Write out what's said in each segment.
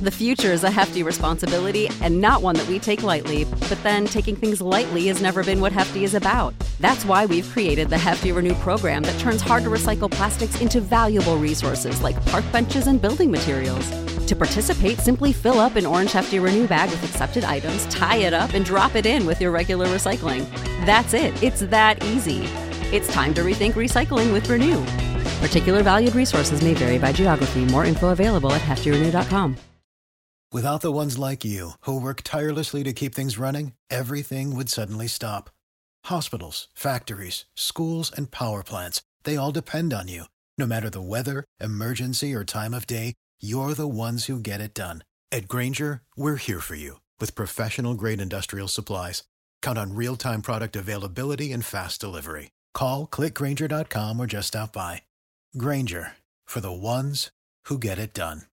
The future is a hefty responsibility and not one that we take lightly, but then taking things lightly has never been what Hefty is about. That's why we've created the Hefty Renew program that turns hard-to-recycle plastics into valuable resources like park benches and building materials. To participate, simply fill up an orange Hefty Renew bag with accepted items, tie it up, and drop it in with your regular recycling. That's it. It's that easy. It's time to rethink recycling with Renew. Particular valued resources may vary by geography. More info available at heftyrenew.com. Without the ones like you, who work tirelessly to keep things running, everything would suddenly stop. Hospitals, factories, schools, and power plants, they all depend on you. No matter the weather, emergency, or time of day, you're the ones who get it done. At Grainger, we're here for you with professional-grade industrial supplies. Count on real-time product availability and fast delivery. Call, click Grainger.com, or just stop by. Grainger, for the ones who get it done.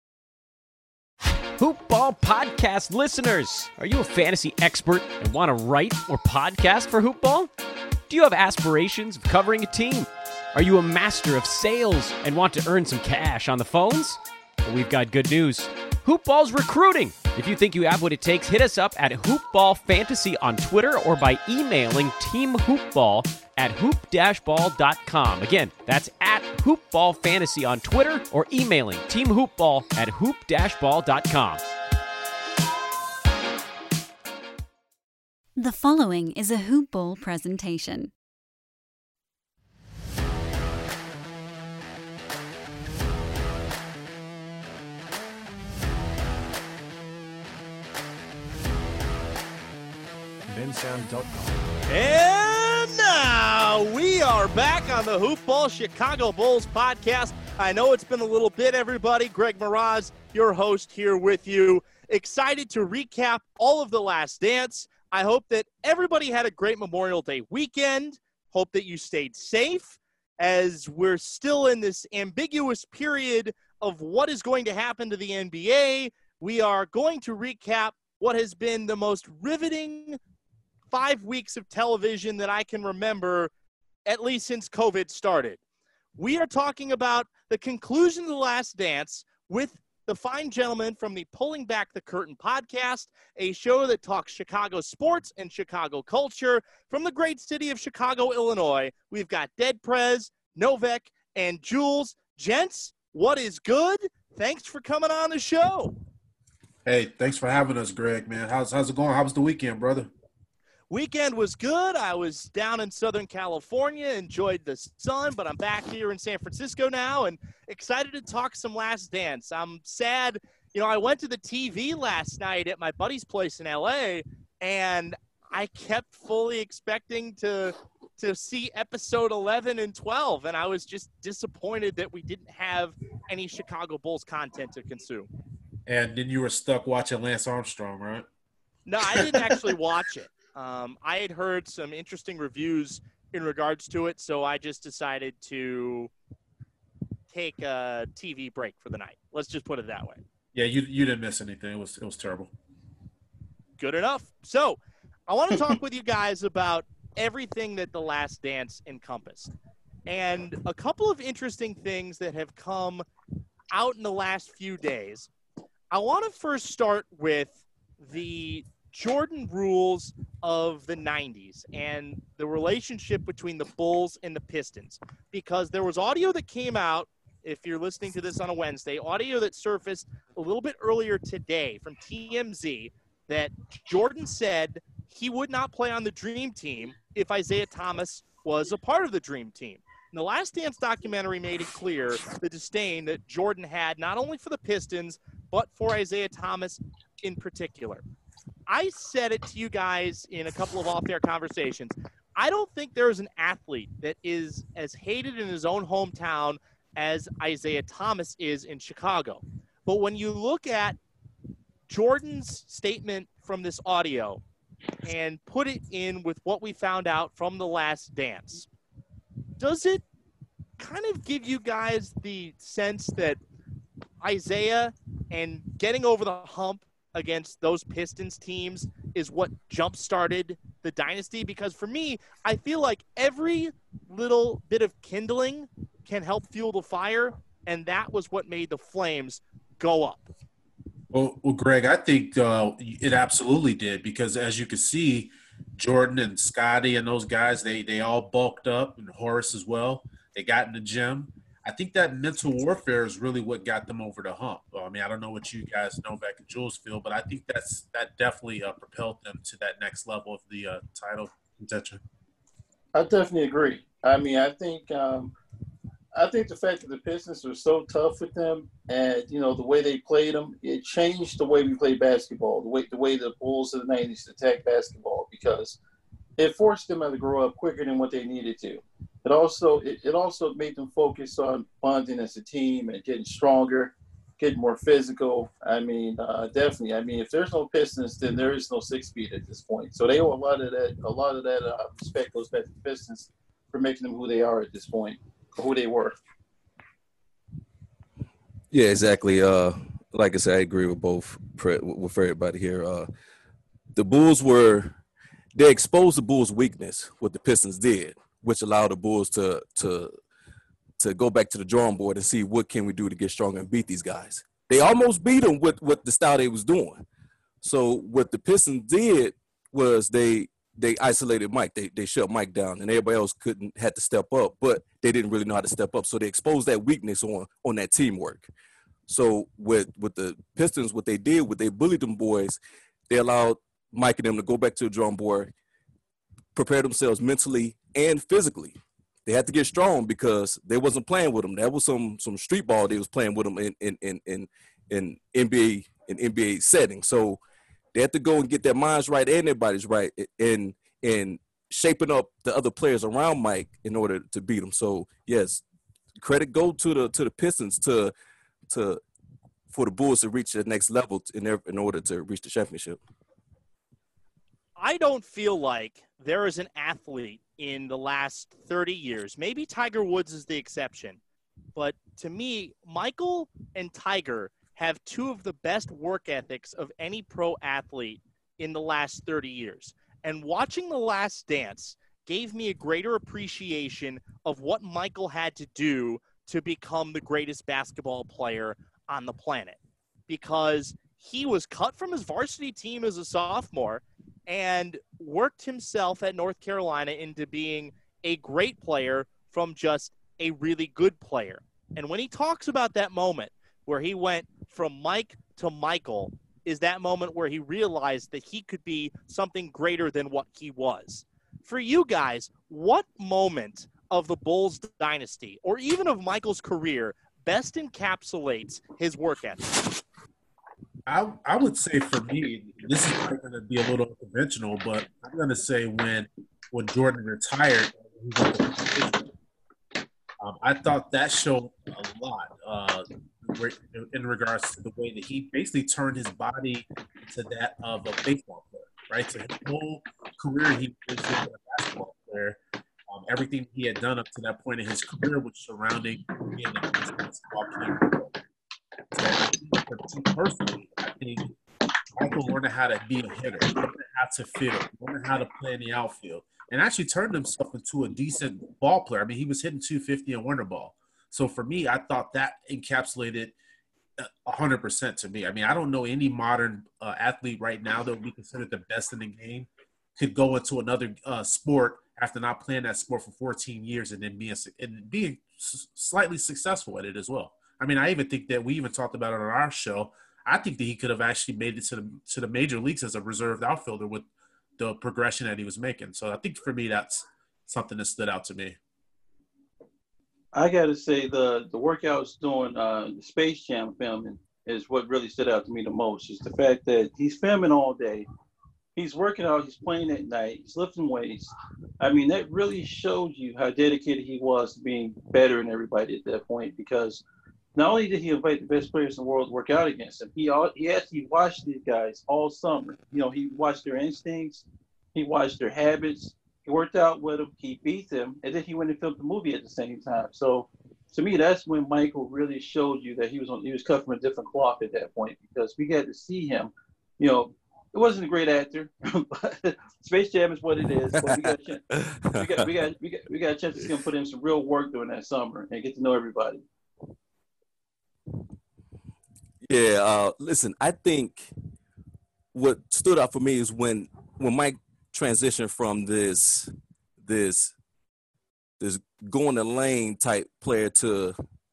Hoopball podcast listeners, are you a fantasy expert and want to write or podcast for Hoopball? Do you have aspirations of covering a team? Are you a master of sales and want to earn some cash on the phones? Well, we've got good news. Hoopball's recruiting. If you think you have what it takes, hit us up at Hoopball Fantasy on Twitter or by emailing teamhoopball@hoop-ball.com. Again, that's at Hoopball Fantasy on Twitter or emailing teamhoopball@hoop-ball.com. The following is a Hoop Ball presentation. And now we are back on the Hoop Ball Chicago Bulls podcast. I know it's been a little bit, everybody. Greg Mraz, your host, here with you. Excited to recap all of The Last Dance. I hope that everybody had a great Memorial Day weekend. Hope that you stayed safe as we're still in this ambiguous period of what is going to happen to the NBA. We are going to recap what has been the most riveting 5 weeks of television that I can remember, at least since COVID started. We are talking about the conclusion of The Last Dance with the fine gentleman from the Pulling Back the Curtain podcast, a show that talks Chicago sports and Chicago culture. From the great city of Chicago, Illinois, we've got Dead Prez, Novak, and Jules. Gents, what is good? Thanks for coming on the show. Hey, thanks for having us, Greg, man. How's it going? How was the weekend, brother? Weekend was good. I was down in Southern California, enjoyed the sun, but I'm back here in San Francisco now and excited to talk some Last Dance. I'm sad. You know, I went to the TV last night at my buddy's place in LA, and I kept fully expecting to see episode 11 and 12, and I was just disappointed that we didn't have any Chicago Bulls content to consume. And then you were stuck watching Lance Armstrong, right? No, I didn't actually watch it. I had heard some interesting reviews in regards to it, so I just decided to take a TV break for the night. Let's just put it that way. Yeah, you didn't miss anything. It was terrible. Good enough. So I want to talk with you guys about everything that The Last Dance encompassed. And a couple of interesting things that have come out in the last few days. I want to first start with the Jordan rules of the 90s and the relationship between the Bulls and the Pistons, because there was audio that came out, if you're listening to this on a Wednesday, audio that surfaced a little bit earlier today from TMZ that Jordan said he would not play on the Dream Team if Isaiah Thomas was a part of the Dream Team. And the Last Dance documentary made it clear the disdain that Jordan had not only for the Pistons, but for Isaiah Thomas in particular. I said it to you guys in a couple of off-air conversations. I don't think there is an athlete that is as hated in his own hometown as Isaiah Thomas is in Chicago. But when you look at Jordan's statement from this audio and put it in with what we found out from The Last Dance, does it kind of give you guys the sense that Isaiah and getting over the hump against those Pistons teams is what jump-started the dynasty? Because for me, I feel like every little bit of kindling can help fuel the fire, and that was what made the flames go up. Well, Greg, I think it absolutely did because as you can see, Jordan and Scotty and those guys, they all bulked up, and Horace as well. They got in the gym. I think that mental warfare is really what got them over the hump. I mean, I don't know what you guys know back at Jules Field, but I think that definitely propelled them to that next level of the title contention. I definitely agree. I mean, I think the fact that the Pistons were so tough with them, and the way they played them, it changed the way we play basketball. The way the Bulls of the '90s attacked basketball, because it forced them to grow up quicker than what they needed to. It also made them focus on bonding as a team and getting stronger, getting more physical. I mean, definitely. I mean, if there's no Pistons, then there is no 6 feet at this point. So they owe a lot of that respect goes back to the Pistons for making them who they are at this point, or who they were. Yeah, exactly. Like I said, I agree with with everybody here. The Bulls they exposed the Bulls' weakness, what the Pistons did, which allowed the Bulls to go back to the drawing board and see what can we do to get stronger and beat these guys. They almost beat them with the style they was doing. So what the Pistons did was they isolated Mike. They shut Mike down, and everybody else had to step up, but they didn't really know how to step up. So they exposed that weakness on that teamwork. So with the Pistons, what they did, they bullied them boys, they allowed Mike and them to go back to the drawing board, prepare themselves mentally and physically. They had to get strong because they wasn't playing with them. That was some street ball they was playing with them in NBA setting. So they had to go and get their minds right and their bodies right and shaping up the other players around Mike in order to beat him. So yes, credit go to the Pistons for the Bulls to reach the next level in order to reach the championship. I don't feel like there is an athlete in the last 30 years, maybe Tiger Woods is the exception, but to me, Michael and Tiger have two of the best work ethics of any pro athlete in the last 30 years. And watching The Last Dance gave me a greater appreciation of what Michael had to do to become the greatest basketball player on the planet, because he was cut from his varsity team as a sophomore and worked himself at North Carolina into being a great player from just a really good player. And when he talks about that moment where he went from Mike to Michael, is that moment where he realized that he could be something greater than what he was. For you guys, what moment of the Bulls dynasty, or even of Michael's career, best encapsulates his work ethic? I would say for me, this is probably going to be a little unconventional, but I'm going to say when Jordan retired, I thought that showed a lot in regards to the way that he basically turned his body to that of a baseball player, right? So his whole career, he was a basketball player. Everything he had done up to that point in his career was surrounding being a basketball player. So personally, I think Michael learned how to be a hitter, learned how to field, learned how to play in the outfield, and actually turned himself into a decent ball player. I mean, he was hitting 250 in winter ball. So for me, I thought that encapsulated 100% to me. I mean, I don't know any modern athlete right now that would be considered the best in the game could go into another sport after not playing that sport for 14 years and then being slightly successful at it as well. I mean, I even think that we even talked about it on our show. I think that he could have actually made it to the major leagues as a reserved outfielder with the progression that he was making. So I think for me, that's something that stood out to me. I got to say the workouts doing the Space Jam filming is what really stood out to me the most. Is the fact that he's filming all day. He's working out, he's playing at night, he's lifting weights. I mean, that really shows you how dedicated he was to being better than everybody at that point, because not only did he invite the best players in the world to work out against him, he actually watched these guys all summer. You know, he watched their instincts, he watched their habits, he worked out with them, he beat them, and then he went and filmed the movie at the same time. So to me, that's when Michael really showed you that he was cut from a different cloth at that point, because we got to see him. You know, it wasn't a great actor, but Space Jam is what it is. But we got a chance to see him put in some real work during that summer and get to know everybody. Yeah, listen, I think what stood out for me is when Mike transitioned from this going the lane type player to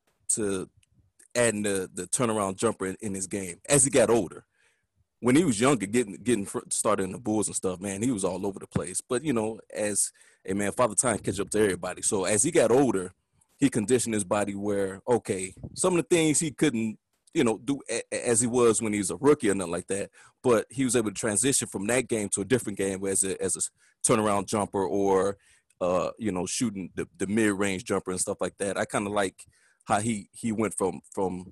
adding the turnaround jumper in his game as he got older. When he was younger, getting started in the Bulls and stuff, man, he was all over the place. But as a man, Father Time catch up to everybody. So as he got older, he conditioned his body where some of the things he couldn't do as he was when he was a rookie or nothing like that. But he was able to transition from that game to a different game as a turnaround jumper or shooting the mid range jumper and stuff like that. I kind of like how he went from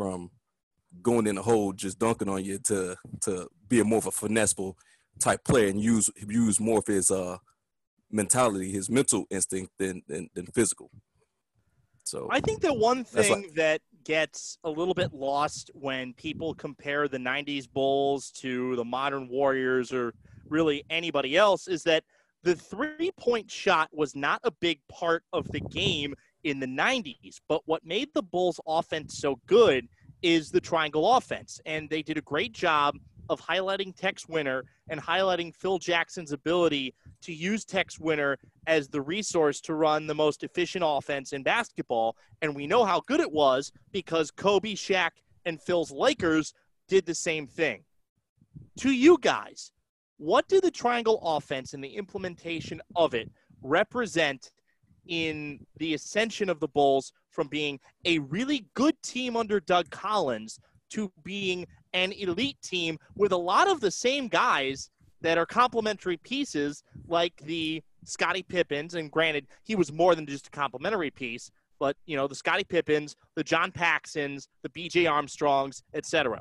going in the hole just dunking on you to be more of a finesseful type player and use more of his mentality, his mental instinct than physical. So I think the one thing that gets a little bit lost when people compare the 90s Bulls to the modern Warriors or really anybody else is that the three-point shot was not a big part of the game in the 90s. But what made the Bulls offense so good is the triangle offense. And they did a great job of highlighting Tex Winter and highlighting Phil Jackson's ability to use Tex Winter as the resource to run the most efficient offense in basketball. And we know how good it was because Kobe, Shaq, and Phil's Lakers did the same thing. To you guys, what do the triangle offense and the implementation of it represent in the ascension of the Bulls from being a really good team under Doug Collins to being an elite team with a lot of the same guys that are complementary pieces like the Scottie Pippens, and granted, he was more than just a complementary piece, but, the Scottie Pippens, the John Paxsons, the B.J. Armstrongs, etc.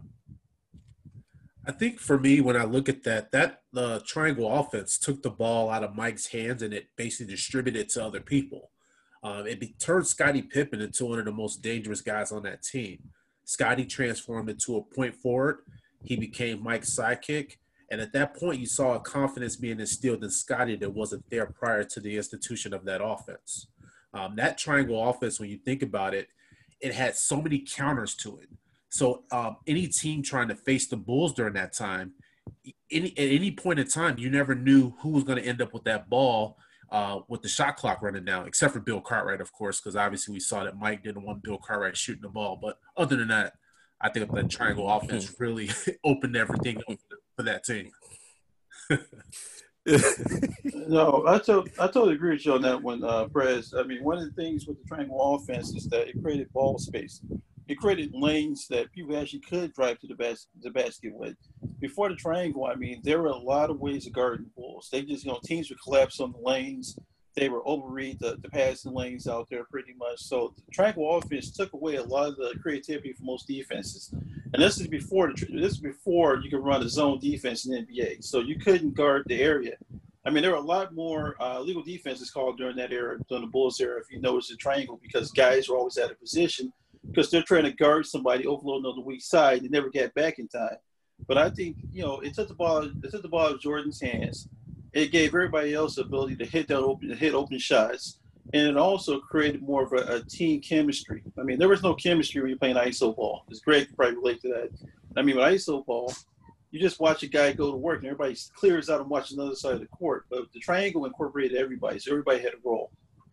I think for me, when I look at that triangle offense took the ball out of Mike's hands and it basically distributed it to other people. It turned Scottie Pippen into one of the most dangerous guys on that team. Scottie transformed into a point forward. He became Mike's sidekick. And at that point, you saw a confidence being instilled in Scottie that wasn't there prior to the institution of that offense. That triangle offense, when you think about it, it had so many counters to it. So any team trying to face the Bulls during that time, at any point in time, you never knew who was going to end up with that ball with the shot clock running down, except for Bill Cartwright, of course, because obviously we saw that Mike didn't want Bill Cartwright shooting the ball. But other than that, I think that triangle offense really opened everything up for that team. No, I totally agree with you on that one, Prez. I mean, one of the things with the triangle offense is that it created ball space. It created lanes that people actually could drive to the basket with. Before the triangle, I mean, there were a lot of ways of guarding Bulls. They just, teams would collapse on the lanes. They would overread the passing lanes out there pretty much. So the triangle offense took away a lot of the creativity from most defenses. And this is before you could run a zone defense in the NBA. So you couldn't guard the area. I mean, there were a lot more legal defenses called during that era, during the Bulls era, if you notice the triangle, because guys were always out of position because they're trying to guard somebody overloading on the weak side. They never get back in time. But I think, it took the ball out of Jordan's hands. It gave everybody else the ability to hit open shots. And it also created more of a team chemistry. I mean, there was no chemistry when you're playing iso ball. As Greg could probably relate to that. I mean, with iso ball, you just watch a guy go to work and everybody clears out and watches another side of the court. But the triangle incorporated everybody, so everybody had a role.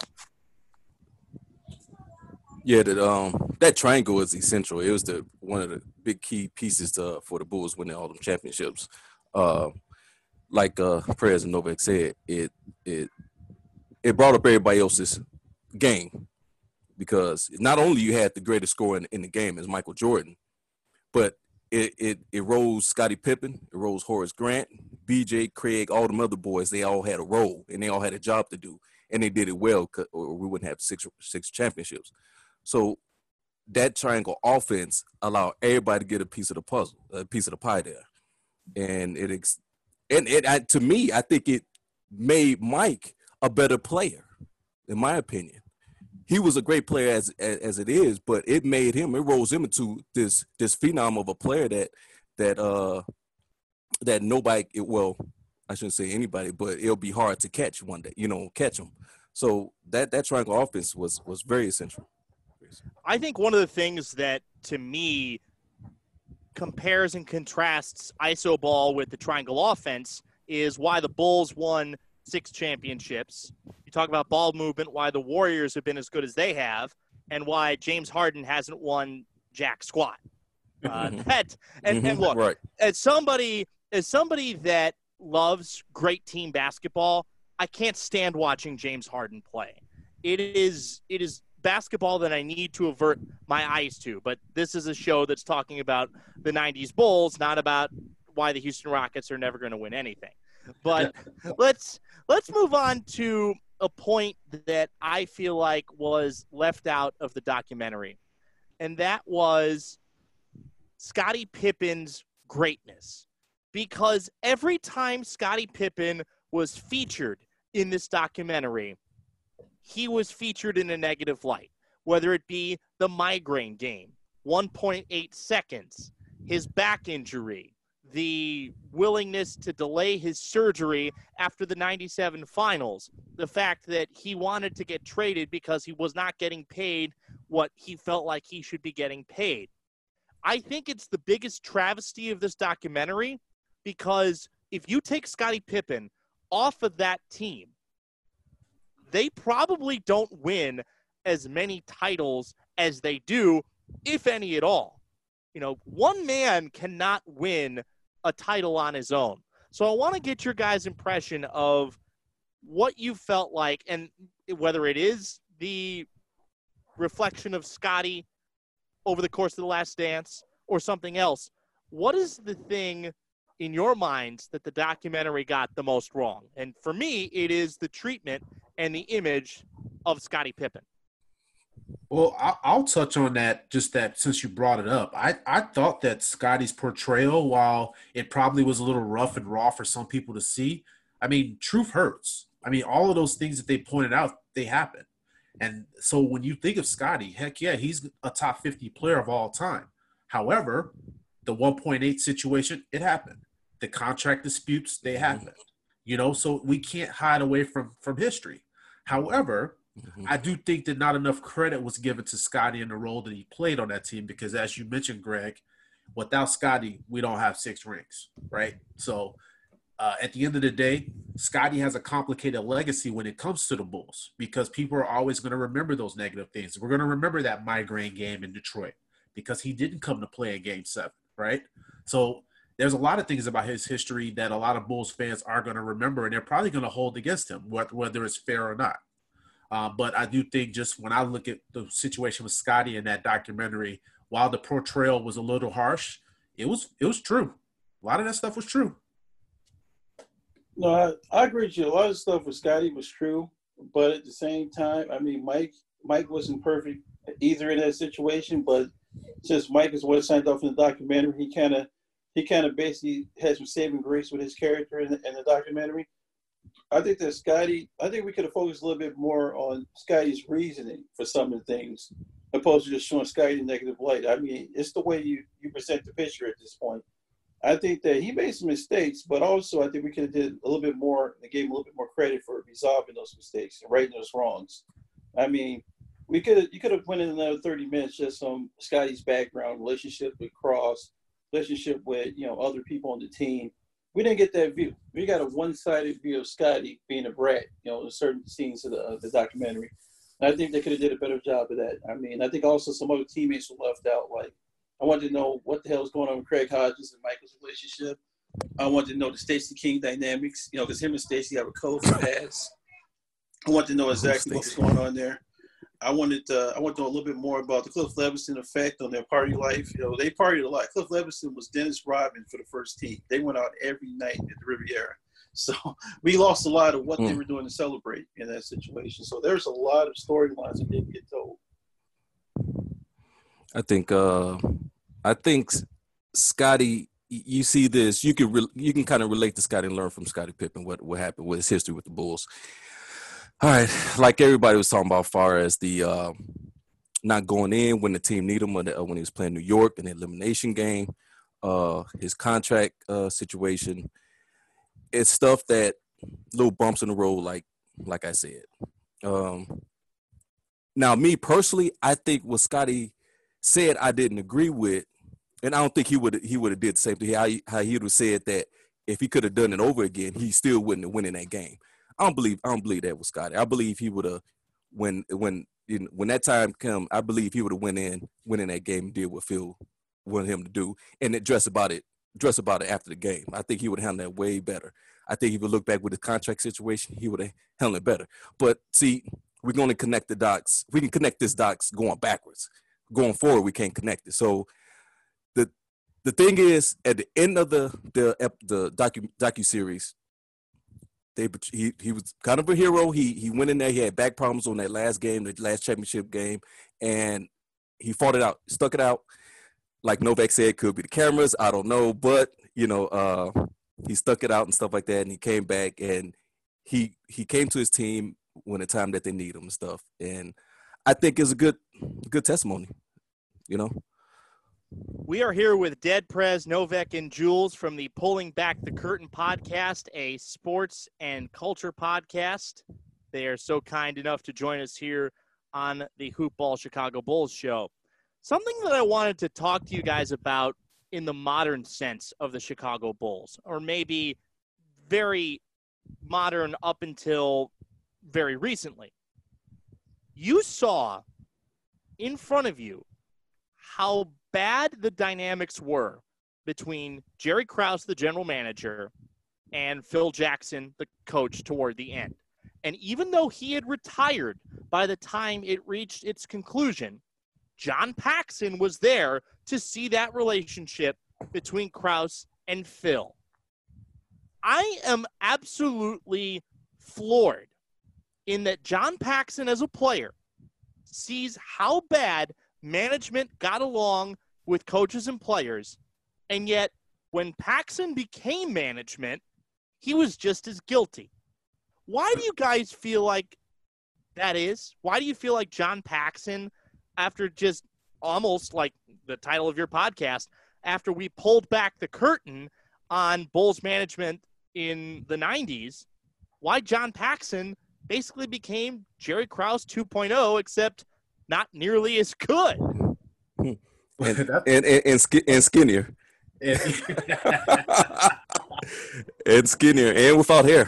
Yeah, that triangle is essential. It was one of the big key pieces for the Bulls winning all them championships. Like Perez and Novak said, it brought up everybody else's game because not only you had the greatest scorer in the game as Michael Jordan, but it rose Scottie Pippen, it rose Horace Grant, BJ, Craig, all them other boys. They all had a role and they all had a job to do, and they did it well, or we wouldn't have six championships. So that triangle offense allowed everybody to get a piece of the puzzle, a piece of the pie there, and to me, I think it made Mike a better player, in my opinion. He was a great player as it is, but it rose him into this phenom of a player that nobody, well, I shouldn't say anybody, but it'll be hard to catch one day, catch him. So that triangle offense was very essential. I think one of the things that, to me, compares and contrasts iso ball with the triangle offense is why the Bulls won 6 championships. You talk about ball movement, why the Warriors have been as good as they have, and why James Harden hasn't won jack squat. And look, right. as somebody that loves great team basketball, I can't stand watching James Harden play. It is basketball that I need to avert my eyes to. But this is a show that's talking about the 90s Bulls, not about why the Houston Rockets are never going to win anything. But let's move on to a point that I feel like was left out of the documentary. And that was Scottie Pippen's greatness. Because every time Scottie Pippen was featured in this documentary, he was featured in a negative light, whether it be the migraine game, 1.8 seconds, his back injury, the willingness to delay his surgery after the 97 finals, the fact that he wanted to get traded because he was not getting paid what he felt like he should be getting paid. I think it's the biggest travesty of this documentary because if you take Scottie Pippen off of that team, they probably don't win as many titles as they do, if any at all. You know, one man cannot win a title on his own. So I want to get your guys' impression of what you felt like, and whether it is the reflection of Scottie over the course of The Last Dance or something else. What is the thing in your minds that the documentary got the most wrong? And for me, it is the treatment and the image of Scottie Pippen. Well, I'll touch on that, just that since you brought it up. I thought that Scottie's portrayal, while it probably was a little rough and raw for some people to see, I mean, truth hurts. I mean, all of those things that they pointed out, they happen. And so when you think of Scottie, heck yeah, he's a top 50 player of all time. However, the 1.8 situation, it happened. The contract disputes, they happened. You know, so we can't hide away from history. However, I do think that not enough credit was given to Scottie in the role that he played on that team because, as you mentioned, Greg, without Scottie, we don't have 6 rings, right? So at the end of the day, Scottie has a complicated legacy when it comes to the Bulls because people are always going to remember those negative things. We're going to remember that migraine game in Detroit because he didn't come to play in Game 7, right? So there's a lot of things about his history that a lot of Bulls fans are going to remember, and they're probably going to hold against him, whether it's fair or not. But I do think just when I look at the situation with Scottie in that documentary, while the portrayal was a little harsh, it was true. A lot of that stuff was true. No, I agree with you. A lot of stuff with Scottie was true, but at the same time, I mean, Mike wasn't perfect either in that situation. But since Mike is what signed off in the documentary, he kind of basically had some saving grace with his character in the documentary. I think we could have focused a little bit more on Scottie's reasoning for some of the things, opposed to just showing Scottie in negative light. I mean, it's the way you present the picture at this point. I think that he made some mistakes, but also I think we could have did a little bit more and gave him a little bit more credit for resolving those mistakes and righting those wrongs. I mean, you could have went in another 30 minutes just on Scottie's background, relationship with Cross, relationship with, other people on the team. We didn't get that view. We got a one-sided view of Scottie being a brat, in certain scenes of the documentary. And I think they could have did a better job of that. I mean, I think also some other teammates were left out. Like, I wanted to know what the hell is going on with Craig Hodges and Michael's relationship. I wanted to know the Stacey King dynamics, because him and Stacey have a code for pass. I wanted to know exactly what was going on there. I wanted to know a little bit more about the Cliff Leverson effect on their party life. They partied a lot. Cliff Leverson was Dennis Rodman for the first team. They went out every night at the Riviera. So we lost a lot of what they were doing to celebrate in that situation. So there's a lot of storylines that didn't get told. I think Scottie, you see this, you can kind of relate to Scottie and learn from Scottie Pippen what happened with his history with the Bulls. All right, like everybody was talking about, as far as the not going in when the team needed him, when he was playing New York in the elimination game, his contract situation, it's stuff that little bumps in the road, like I said. Now, me personally, I think what Scottie said I didn't agree with, And I don't think he would have did the same thing. How he would have said that if he could have done it over again, he still wouldn't have won in that game. I don't believe that was Scotty. I believe he would have when that time come. I believe he would have went in that game and did what Phil wanted him to do and address about it after the game. I think he would have handled that way better. I think if you look back with the contract situation, he would have handled it better. But see, we're going to connect the dots. We can connect this dots going backwards. Going forward, we can't connect it. So the thing is, at the end of the docuseries, he was kind of a hero. He went in there. He had back problems on that last game, the last championship game, and he fought it out, stuck it out. Like Novak said, could be the cameras. I don't know, but he stuck it out and stuff like that, and he came back and he came to his team when the time that they need him and stuff. And I think it's a good testimony, We are here with Dead Prez, Novak, and Jules from the Pulling Back the Curtain podcast, a sports and culture podcast. They are so kind enough to join us here on the Hoopball Chicago Bulls show. Something that I wanted to talk to you guys about in the modern sense of the Chicago Bulls, or maybe very modern up until very recently. You saw in front of you how bad the dynamics were between Jerry Krause, the general manager, and Phil Jackson, the coach, toward the end. And even though he had retired by the time it reached its conclusion, John Paxson was there to see that relationship between Krause and Phil. I am absolutely floored in that John Paxson, as a player, sees how bad management got along with coaches and players, and yet when Paxson became management, he was just as guilty. Why do you guys feel like that is? Why do you feel like John Paxson, after just almost like the title of your podcast, after we pulled back the curtain on Bulls management in the 90s, why John Paxson basically became Jerry Krause 2.0, except not nearly as good? And skinnier. And skinnier and without hair.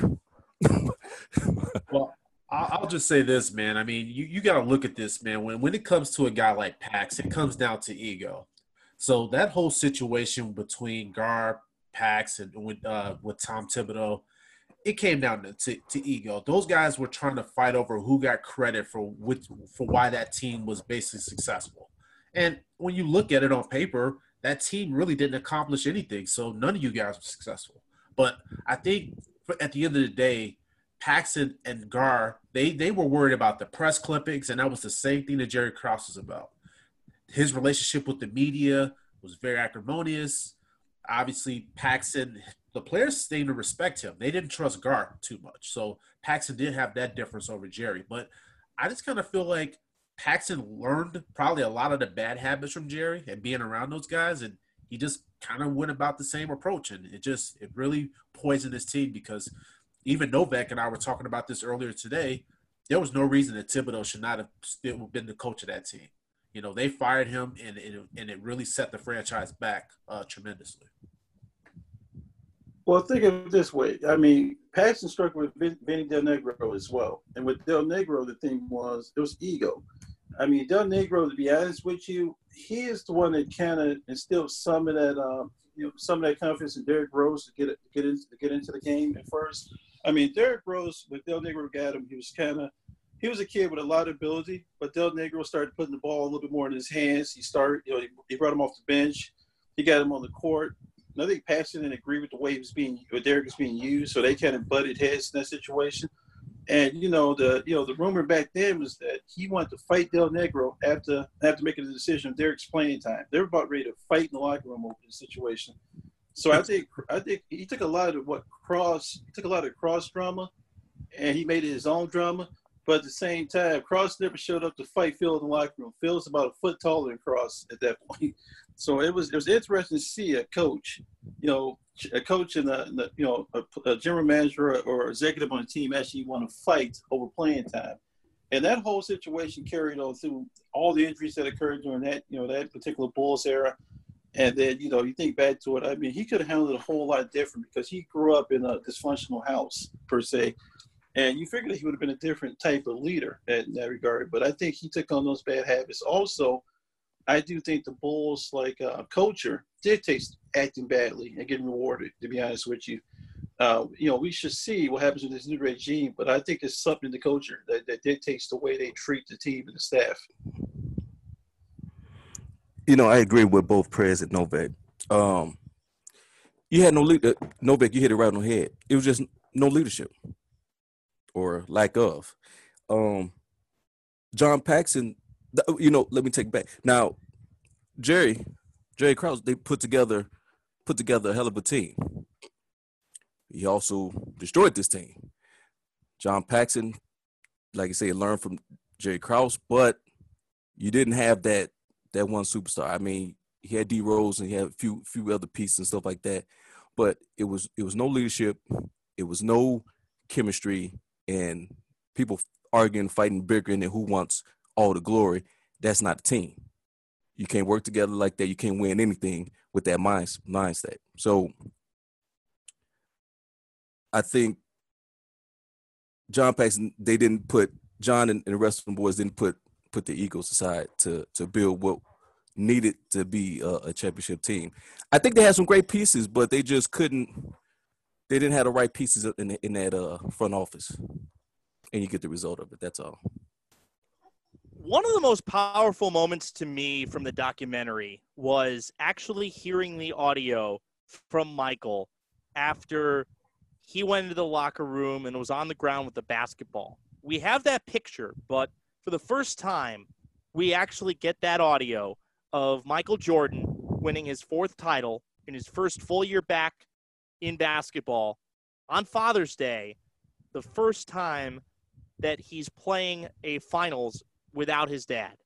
Well, I'll just say this, man. I mean, you got to look at this, man. When it comes to a guy like Pax, it comes down to ego. So that whole situation between Gar, Pax, and with Tom Thibodeau, it came down to ego. Those guys were trying to fight over who got credit for why that team was basically successful. And when you look at it on paper, that team really didn't accomplish anything. So none of you guys were successful. But I think at the end of the day, Paxson and Gar, they were worried about the press clippings, and that was the same thing that Jerry Krause was about. His relationship with the media was very acrimonious. Obviously, Paxson, the players seemed to respect him. They didn't trust Gar too much. So Paxson did have that difference over Jerry. But I just kind of feel like Paxson learned probably a lot of the bad habits from Jerry and being around those guys, and he just kind of went about the same approach. And it really poisoned his team, because even Novak and I were talking about this earlier today. There was no reason that Thibodeau should not have still been the coach of that team. They fired him, and it really set the franchise back tremendously. Well, think of it this way. I mean, Paxson struck with Vinny Del Negro as well. And with Del Negro, the thing was, it was ego. I mean, Del Negro, to be honest with you, he is the one that kind of instilled some of that confidence in Derrick Rose to get into the game at first. I mean, Derrick Rose, when Del Negro got him, he was a kid with a lot of ability, but Del Negro started putting the ball a little bit more in his hands. He brought him off the bench. He got him on the court. And I think Paxson didn't agree with the way Derrick was being used, so they kind of butted heads in that situation. And the rumor back then was that he wanted to fight Del Negro after making the decision of Derrick's playing time. They were about ready to fight in the locker room over the situation. So I think he took a lot of Krause drama, and he made it his own drama. But at the same time, Krause never showed up to fight Phil in the locker room. Phil was about a foot taller than Krause at that point. So it was interesting to see a coach, and a general manager or executive on the team actually want to fight over playing time. And that whole situation carried on through all the injuries that occurred during that particular Bulls era. And then, you think back to it, I mean, he could have handled it a whole lot different because he grew up in a dysfunctional house, per se. And you figure that he would have been a different type of leader in that regard. But I think he took on those bad habits. Also, I do think the Bulls, culture, dictates acting badly and getting rewarded, to be honest with you. We should see what happens with this new regime, but I think it's something in the culture that dictates the way they treat the team and the staff. I agree with both Prez and Novak. You had no leader. Novak, you hit it right on the head. It was just no leadership or lack of. John Paxson, let me take it back. Now, Jerry Krause, they put together a hell of a team. He also destroyed this team. John Paxson, like I say, learned from Jerry Krause, but you didn't have that one superstar. I mean, he had D Rose and he had a few other pieces and stuff like that, but it was no leadership, it was no chemistry, and people arguing, fighting, bickering, and who wants all the glory. That's not a team. You can't work together like that. You can't win anything with that mindset. So I think John Paxson, John and the rest of the boys didn't put the egos aside to build what needed to be a championship team. I think they had some great pieces, but they just couldn't. They didn't have the right pieces in that front office, and you get the result of it. That's all. One of the most powerful moments to me from the documentary was actually hearing the audio from Michael after he went into the locker room and was on the ground with the basketball. We have that picture, but for the first time, we actually get that audio of Michael Jordan winning his 4th title in his first full year back in basketball on Father's Day, the first time that he's playing a finals without his dad.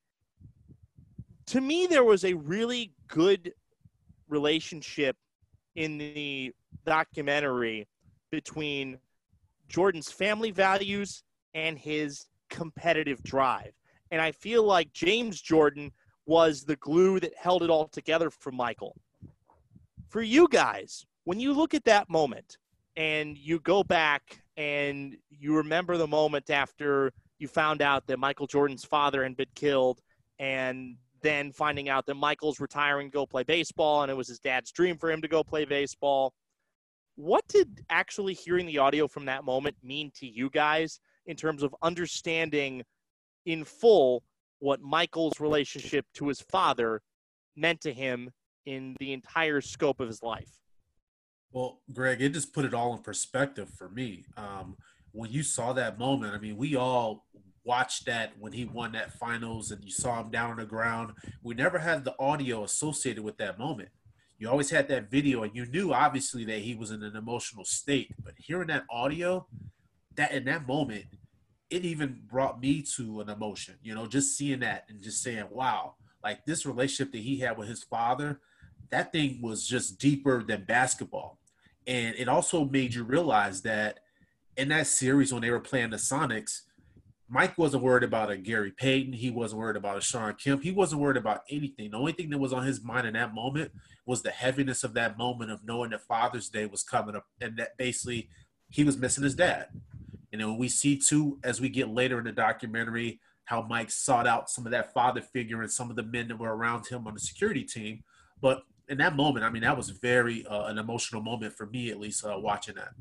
To me, there was a really good relationship in the documentary between Jordan's family values and his competitive drive. And I feel like James Jordan was the glue that held it all together for Michael. For you guys, when you look at that moment and you go back and you remember the moment after you found out that Michael Jordan's father had been killed, and then finding out that Michael's retiring to go play baseball and it was his dad's dream for him to go play baseball, what did actually hearing the audio from that moment mean to you guys in terms of understanding in full what Michael's relationship to his father meant to him in the entire scope of his life? Well, Greg, it just put it all in perspective for me. When you saw that moment, I mean, we all watched that when he won that finals and you saw him down on the ground. We never had the audio associated with that moment. You always had that video, and you knew obviously that he was in an emotional state. But hearing that audio, that in that moment, it even brought me to an emotion, just seeing that and just saying, wow, like this relationship that he had with his father, that thing was just deeper than basketball. And it also made you realize that in that series when they were playing the Sonics, Mike wasn't worried about a Gary Payton. He wasn't worried about a Shawn Kemp. He wasn't worried about anything. The only thing that was on his mind in that moment was the heaviness of that moment of knowing that Father's Day was coming up and that basically he was missing his dad. And then when we see, too, as we get later in the documentary, how Mike sought out some of that father figure and some of the men that were around him on the security team. But in that moment, I mean, that was very an emotional moment for me, at least, watching that.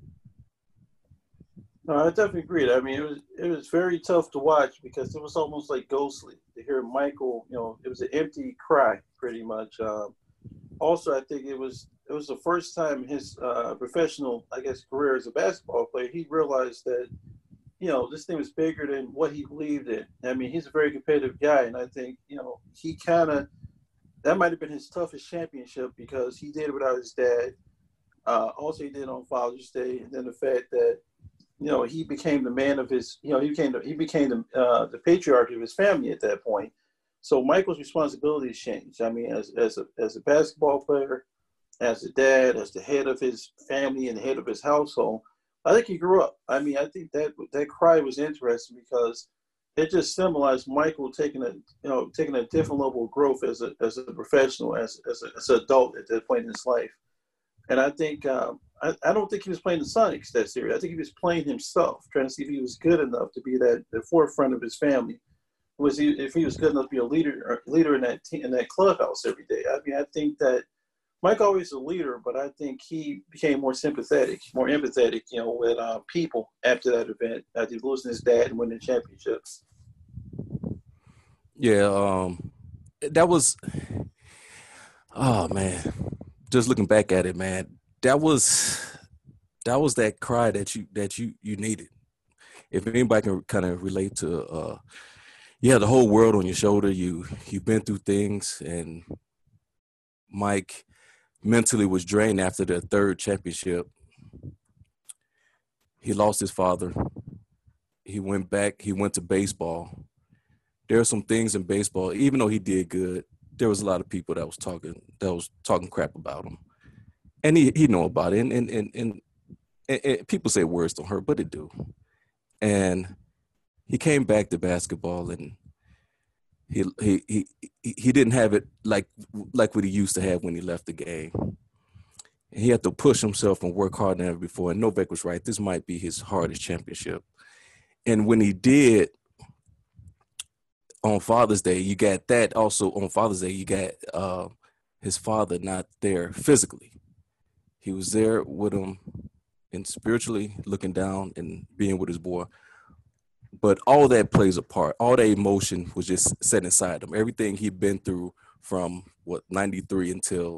No, I definitely agree. I mean, it was very tough to watch because it was almost like ghostly to hear Michael. It was an empty cry, pretty much. Also, I think it was the first time in his professional, career as a basketball player, he realized that, this thing was bigger than what he believed in. I mean, he's a very competitive guy, and I think, he that might have been his toughest championship because he did it without his dad. Also, he did it on Father's Day, and then the fact that, he became the man of his, he became the patriarch of his family at that point. So Michael's responsibilities changed. I mean, as a basketball player, as a dad, as the head of his family and the head of his household, I think he grew up. I mean, I think that cry was interesting because it just symbolized Michael taking a different level of growth as a professional, as an adult at that point in his life. And I think I don't think he was playing the Sonics that series. I think he was playing himself, trying to see if he was good enough to be the forefront of his family. If he was good enough to be a leader in that team, in that clubhouse every day. I mean, I think that Mike always a leader, but I think he became more sympathetic, more empathetic, with people after that event, after losing his dad and winning championships. Yeah, that was, oh man, just looking back at it, man, that was that cry that you needed. If anybody can kind of relate to, the whole world on your shoulder, you've been through things, and Mike mentally was drained after the third championship. He lost his father. He went to baseball. There are some things in baseball, even though he did good, there was a lot of people that was talking crap about him. And he know about it. And people say words don't hurt, but it do. And he came back to basketball, and he didn't have it like what he used to have when he left the game. He had to push himself and work harder than ever before. And Novak was right. This might be his hardest championship. And when he did, on Father's Day, you got that. Also on Father's Day, you got his father not there physically. He was there with him and spiritually looking down and being with his boy. But all that plays a part. All that emotion was just set inside him. Everything he'd been through from 93 until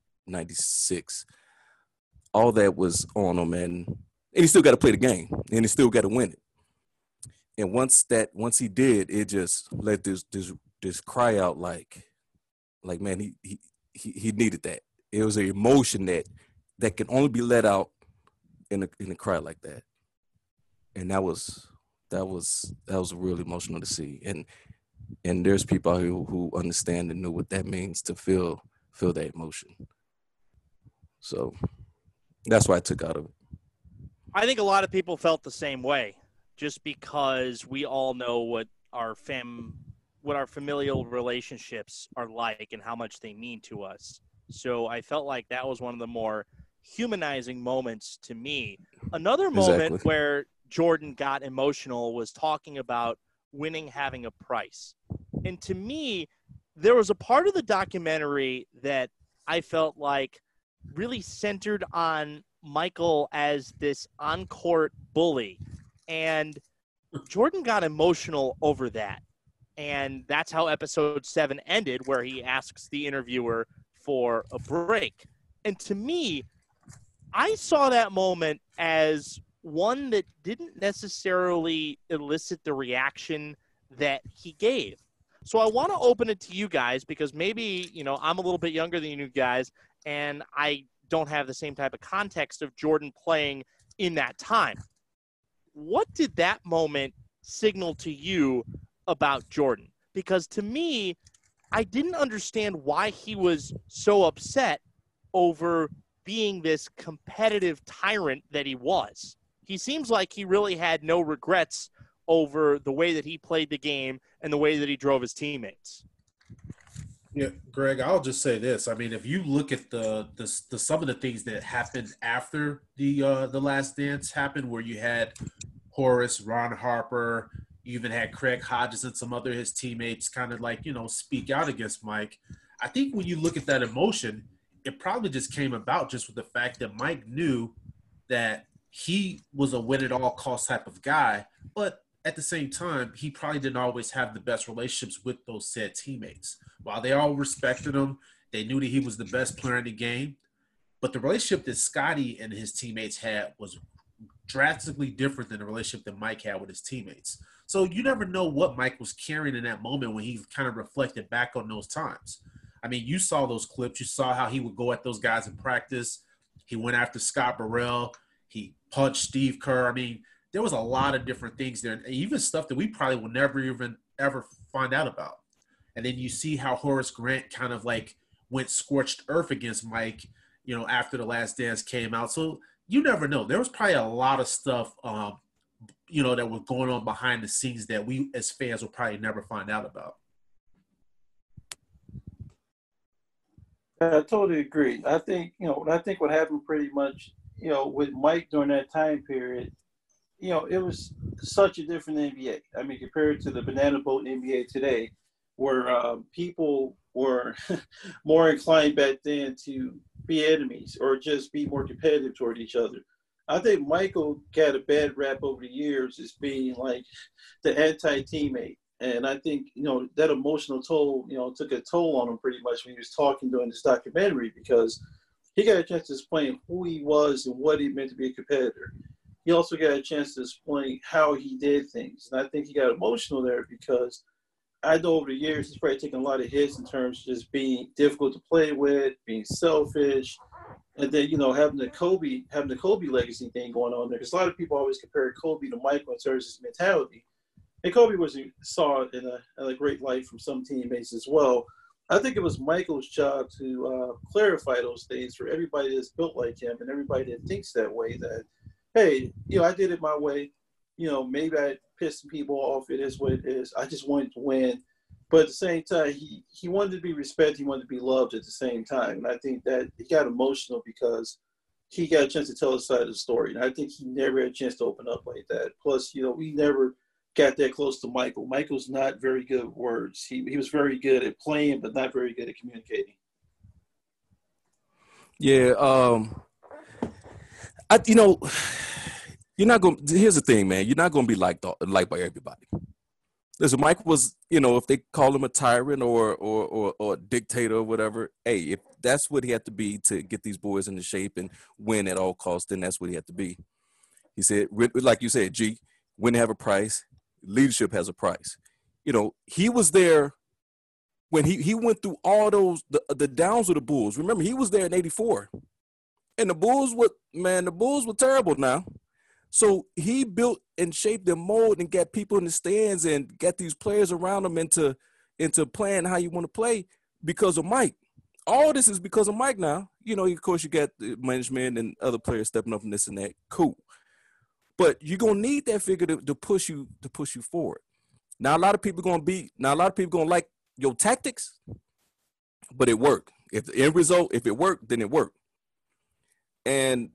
96, all that was on him, and he still got to play the game, and he still got to win it. And once he did, it just let this cry out like man, he needed that. It was an emotion that can only be let out in a cry like that, and that was really emotional to see. And there's people out here who understand and know what that means to feel that emotion. So that's why I took out of it. I think a lot of people felt the same way, just because we all know what our familial relationships are like and how much they mean to us. So I felt like that was one of the more humanizing moments to me. Another moment where Jordan got emotional was talking about winning having a price. And to me, there was a part of the documentary that I felt like really centered on Michael as this on-court bully. And Jordan got emotional over that. And that's how episode 7 ended, where he asks the interviewer for a break. And to me, I saw that moment as one that didn't necessarily elicit the reaction that he gave. So I want to open it to you guys, because maybe, I'm a little bit younger than you guys, and I don't have the same type of context of Jordan playing in that time. What did that moment signal to you about Jordan? Because to me, I didn't understand why he was so upset over being this competitive tyrant that he was. He seems like he really had no regrets over the way that he played the game and the way that he drove his teammates. Yeah, Greg, I'll just say this. I mean, if you look at the some of the things that happened after the Last Dance happened, where you had Horace, Ron Harper, you even had Craig Hodges and some other his teammates kind of speak out against Mike. I think when you look at that emotion, it probably just came about just with the fact that Mike knew that he was a win-at-all-cost type of guy, but at the same time, he probably didn't always have the best relationships with those said teammates. While they all respected him, they knew that he was the best player in the game, but the relationship that Scottie and his teammates had was drastically different than the relationship that Mike had with his teammates. So you never know what Mike was carrying in that moment when he kind of reflected back on those times. I mean, you saw those clips. You saw how he would go at those guys in practice. He went after Scott Burrell. He punched Steve Kerr. I mean, there was a lot of different things there, and even stuff that we probably will never even ever find out about. And then you see how Horace Grant kind of went scorched earth against Mike, after the Last Dance came out. So you never know. There was probably a lot of stuff that was going on behind the scenes that we as fans will probably never find out about. I totally agree. I think what happened pretty much, with Mike during that time period, it was such a different NBA. I mean, compared to the banana boat NBA today, where people were more inclined back then to be enemies or just be more competitive toward each other. I think Michael got a bad rap over the years as being like the anti-teammate. And I think, that emotional toll, took a toll on him pretty much when he was talking during this documentary, because he got a chance to explain who he was and what he meant to be a competitor. He also got a chance to explain how he did things. And I think he got emotional there because I know over the years he's probably taken a lot of hits in terms of just being difficult to play with, being selfish, and then, having the Kobe legacy thing going on there. Because a lot of people always compare Kobe to Michael in terms of his mentality. And Kobe saw it in a great light from some teammates as well. I think it was Michael's job to clarify those things for everybody that's built like him and everybody that thinks that way, that, hey, I did it my way. Maybe I pissed some people off. It is what it is. I just wanted to win. But at the same time, he wanted to be respected. He wanted to be loved at the same time. And I think that he got emotional because he got a chance to tell his side of the story. And I think he never had a chance to open up like that. Plus, we never got that close to Michael. Michael's not very good at words. He was very good at playing, but not very good at communicating. Yeah, you're not going. Here's the thing, man. You're not going to be liked by everybody. Listen, Mike was, if they call him a tyrant or a dictator or whatever, hey, if that's what he had to be to get these boys into shape and win at all costs, then that's what he had to be. He said, like you said, G, when they have a price, leadership has a price. He was there when he went through all those the downs of the Bulls. Remember, he was there in '84, and the Bulls were terrible now. So he built and shaped and molded and got people in the stands and got these players around him into playing how you want to play because of Mike. All this is because of Mike now. Of course, you got the management and other players stepping up and this and that. Cool. But you're gonna need that figure to push you forward. Now a lot of people gonna like your tactics, but it worked. If the end result, if it worked, then it worked. And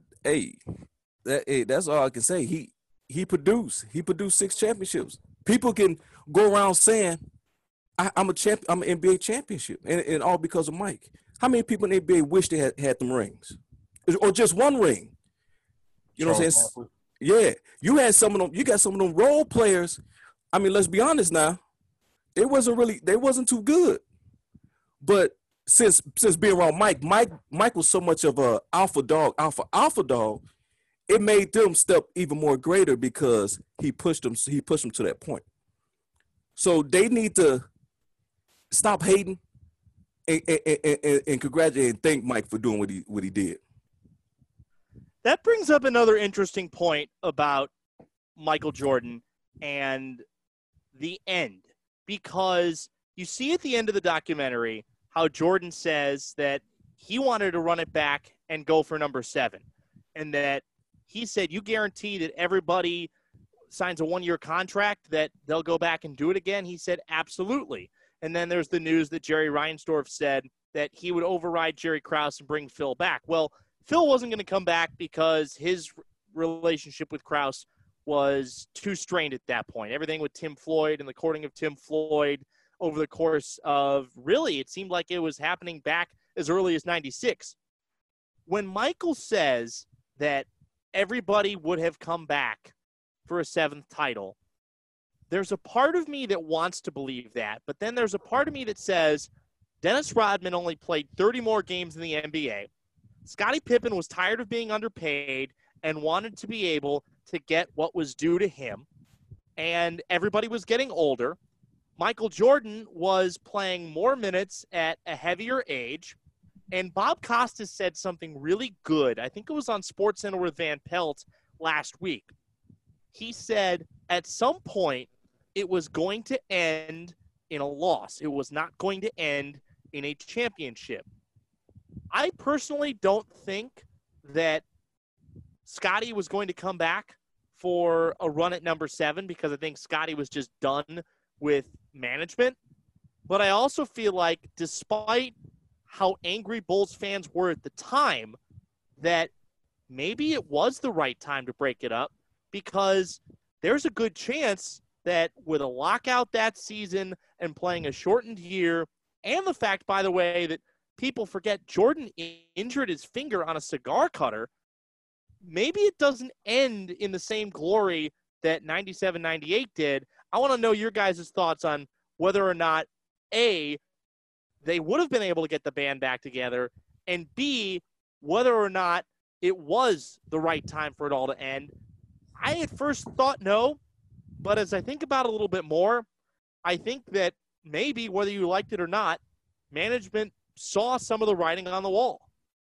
that's all I can say. He produced 6 championships. People can go around saying I'm a champ, I'm an NBA championship, and all because of Mike. How many people in the NBA wish they had them rings, or just one ring? You know what I'm saying? Yeah, you had some of them. You got some of them role players. I mean, let's be honest now. They wasn't too good. But since being around Mike was so much of a alpha dog. It made them step even more greater because he pushed them to that point. So they need to stop hating and congratulate and thank Mike for doing what he did. That brings up another interesting point about Michael Jordan and the end, because you see at the end of the documentary how Jordan says that he wanted to run it back and go for number 7, and that he said, you guarantee that everybody signs a 1-year contract that they'll go back and do it again? He said, absolutely. And then there's the news that Jerry Reinsdorf said that he would override Jerry Krause and bring Phil back. Well, Phil wasn't going to come back because his relationship with Krause was too strained at that point. Everything with Tim Floyd and the courting of Tim Floyd over the course of, really, it seemed like it was happening back as early as '96. When Michael says that everybody would have come back for a 7th title, there's a part of me that wants to believe that, but then there's a part of me that says Dennis Rodman only played 30 more games in the NBA. Scottie Pippen was tired of being underpaid and wanted to be able to get what was due to him. And everybody was getting older. Michael Jordan was playing more minutes at a heavier age. And Bob Costas said something really good. I think it was on SportsCenter with Van Pelt last week. He said at some point it was going to end in a loss. It was not going to end in a championship. I personally don't think that Scottie was going to come back for a run at number 7 because I think Scotty was just done with management. But I also feel like despite how angry Bulls fans were at the time, that maybe it was the right time to break it up because there's a good chance that with a lockout that season and playing a shortened year, and the fact, by the way, that people forget Jordan injured his finger on a cigar cutter, maybe it doesn't end in the same glory that 97-98 did. I want to know your guys' thoughts on whether or not, A, they would have been able to get the band back together, and B, whether or not it was the right time for it all to end. I at first thought no, but as I think about it a little bit more, I think that maybe, whether you liked it or not, management saw some of the writing on the wall.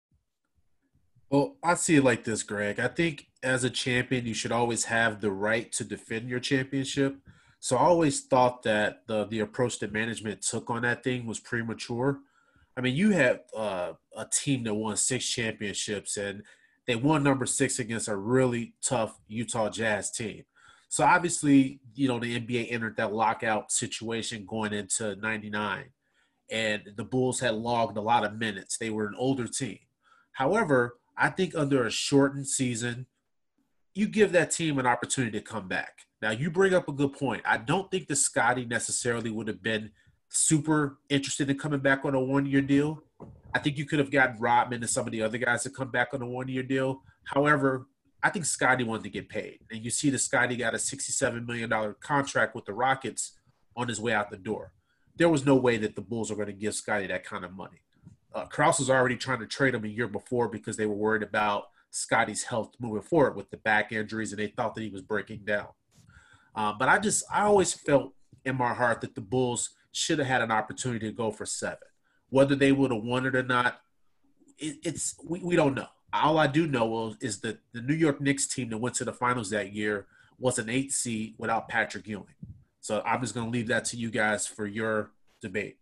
Well, I see it like this, Greg. I think as a champion, you should always have the right to defend your championship. So I always thought that the approach that management took on that thing was premature. I mean, you have a team that won 6 championships, and they won number 6 against a really tough Utah Jazz team. So obviously, the NBA entered that lockout situation going into 99, and the Bulls had logged a lot of minutes. They were an older team. However, I think under a shortened season, you give that team an opportunity to come back. Now, you bring up a good point. I don't think that Scotty necessarily would have been super interested in coming back on a 1-year deal. I think you could have gotten Rodman and some of the other guys to come back on a 1-year deal. However, I think Scotty wanted to get paid. And you see that Scotty got a $67 million contract with the Rockets on his way out the door. There was no way that the Bulls are going to give Scotty that kind of money. Krause was already trying to trade him a year before because they were worried about Scotty's health moving forward with the back injuries, and they thought that he was breaking down. But I always felt in my heart that the Bulls should have had an opportunity to go for 7. Whether they would have won it or not, we don't know. All I do know is that the New York Knicks team that went to the finals that year was an 8 seed without Patrick Ewing. So I'm just going to leave that to you guys for your debate.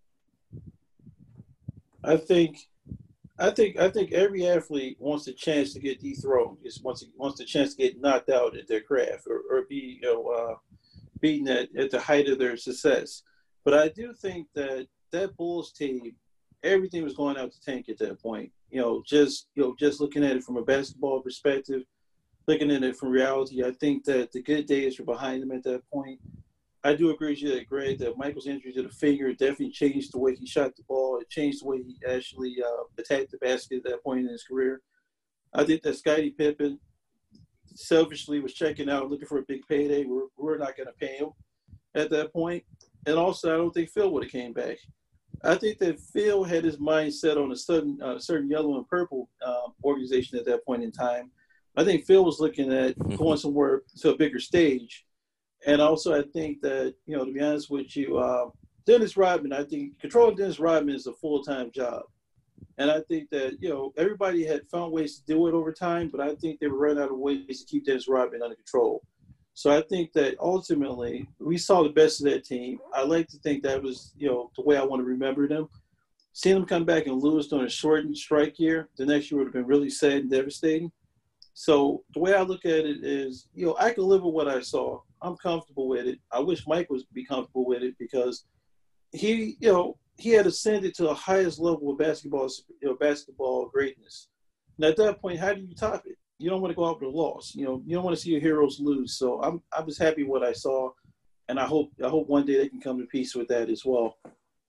I think every athlete wants a chance to get dethroned. Just wants a chance to get knocked out at their craft or be beaten at the height of their success. But I do think that Bulls team, everything was going out the tank at that point. Just looking at it from a basketball perspective, looking at it from reality, I think that the good days were behind them at that point. I do agree with you, Greg, that Michael's injury to the finger definitely changed the way he shot the ball. It changed the way he actually attacked the basket at that point in his career. I think that Scottie Pippen selfishly was checking out, looking for a big payday. We're not going to pay him at that point. And also, I don't think Phil would have came back. I think that Phil had his mind set on a certain yellow and purple organization at that point in time. I think Phil was looking at going somewhere to a bigger stage. And also, I think that, to be honest with you, Dennis Rodman, I think controlling Dennis Rodman is a full-time job. And I think that, everybody had found ways to do it over time, but I think they were running out of ways to keep Dennis Rodman under control. So I think that ultimately we saw the best of that team. I like to think that was, the way I want to remember them. Seeing them come back and lose during a shortened strike year, the next year would have been really sad and devastating. So the way I look at it is, I can live with what I saw. I'm comfortable with it. I wish Mike was be comfortable with it because he had ascended to the highest level of basketball greatness. And at that point, how do you top it? You don't want to go out with a loss. You don't want to see your heroes lose. So I'm just happy with what I saw, and I hope one day they can come to peace with that as well.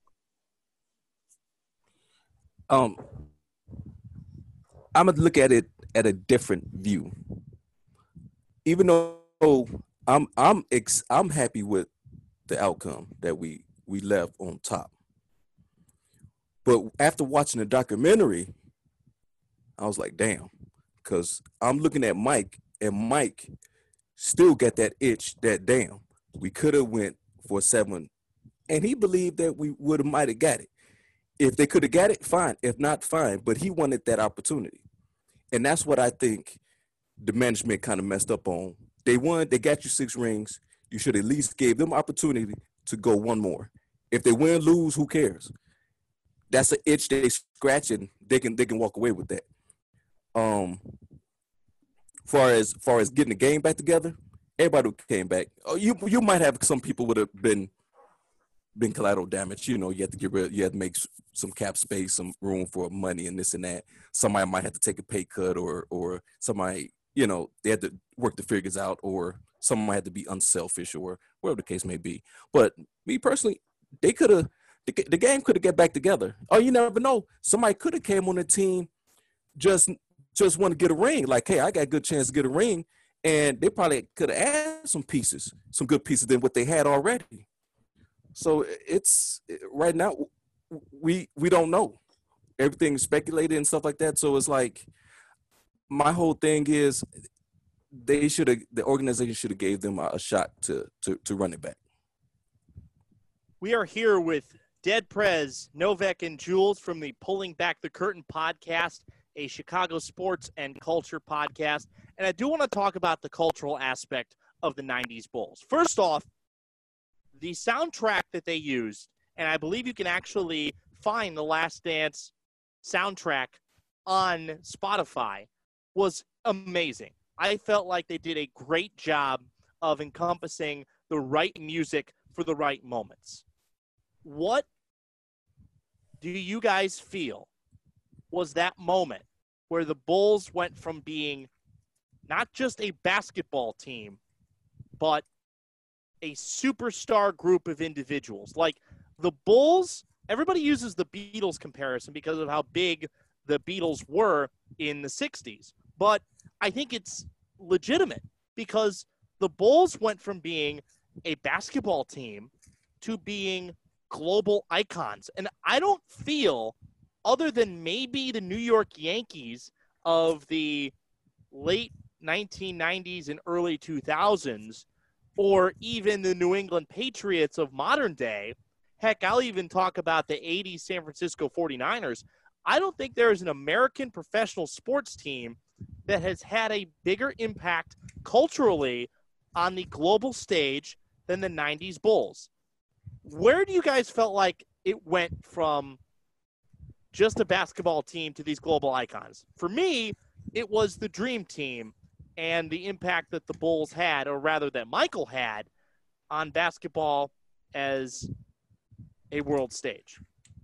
I'm gonna look at it at a different view. Even though I'm happy with the outcome that we left on top, but after watching the documentary, I was like, damn, because I'm looking at Mike, and Mike still got that itch that damn, we could have went for 7, and he believed that we might have got it. If they could have got it, fine. If not, fine. But he wanted that opportunity. And that's what I think the management kind of messed up on. They won. They got you 6 rings. You should at least gave them opportunity to go one more. If they win, lose, who cares? That's an itch they scratch, and they can walk away with that. Far as getting the game back together, everybody who came back. Oh, you might have some people would have been collateral damage. You know, you have to you have to make some cap space, some room for money and this and that. Somebody might have to take a pay cut or somebody, you know, they had to work the figures out, or someone might have to be unselfish or whatever the case may be. But me personally, they could have, the game could have get back together. Oh, you never know. Somebody could have came on the team just want to get a ring. Like, hey, I got a good chance to get a ring. And they probably could have added some good pieces than what they had already. So it's right now we don't know. Everything is speculated and stuff like that. So it's like my whole thing is the organization should have gave them a shot to run it back. We are here with Dead Prez, Novak, and Jules from the Pulling Back the Curtain podcast, a Chicago sports and culture podcast. And I do want to talk about the cultural aspect of the 90s Bulls. First off, the soundtrack that they used, and I believe you can actually find the Last Dance soundtrack on Spotify, was amazing. I felt like they did a great job of encompassing the right music for the right moments. What do you guys feel was that moment where the Bulls went from being not just a basketball team, but a superstar group of individuals? Like the Bulls, everybody uses the Beatles comparison because of how big the Beatles were in the 60s. But I think it's legitimate because the Bulls went from being a basketball team to being global icons. And I don't feel, other than maybe the New York Yankees of the late 1990s and early 2000s, or even the New England Patriots of modern day, heck, I'll even talk about the 80s San Francisco 49ers. I don't think there is an American professional sports team that has had a bigger impact culturally on the global stage than the 90s Bulls. Where do you guys felt like it went from just a basketball team to these global icons? For me, it was the dream team and the impact that the Bulls had, or rather that Michael had, on basketball as a world stage.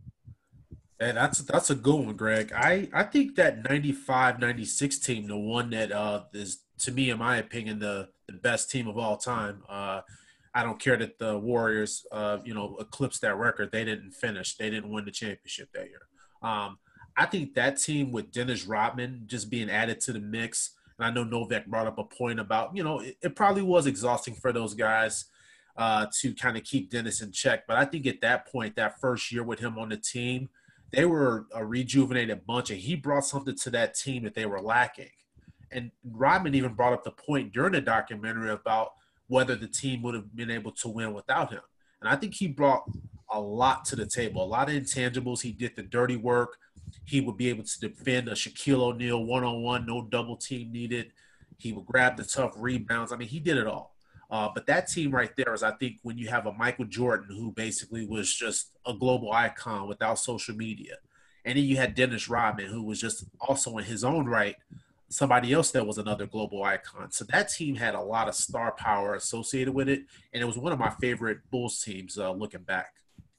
And that's a good one, Greg. I think that 95-96 team, the one that is, to me, in my opinion, the best team of all time. I don't care that the Warriors, eclipsed that record. They didn't finish. They didn't win the championship that year. I think that team with Dennis Rodman just being added to the mix, and I know Novak brought up a point about, it probably was exhausting for those guys to kind of keep Dennis in check. But I think at that point, that first year with him on the team, they were a rejuvenated bunch, and he brought something to that team that they were lacking. And Rodman even brought up the point during the documentary about whether the team would have been able to win without him. And I think he brought a lot to the table, a lot of intangibles. He did the dirty work. He would be able to defend a Shaquille O'Neal one-on-one, no double team needed. He would grab the tough rebounds. I mean, he did it all. But that team right there is, I think, when you have a Michael Jordan who basically was just a global icon without social media. And then you had Dennis Rodman, who was just also in his own right somebody else that was another global icon. So that team had a lot of star power associated with it, and it was one of my favorite Bulls teams looking back.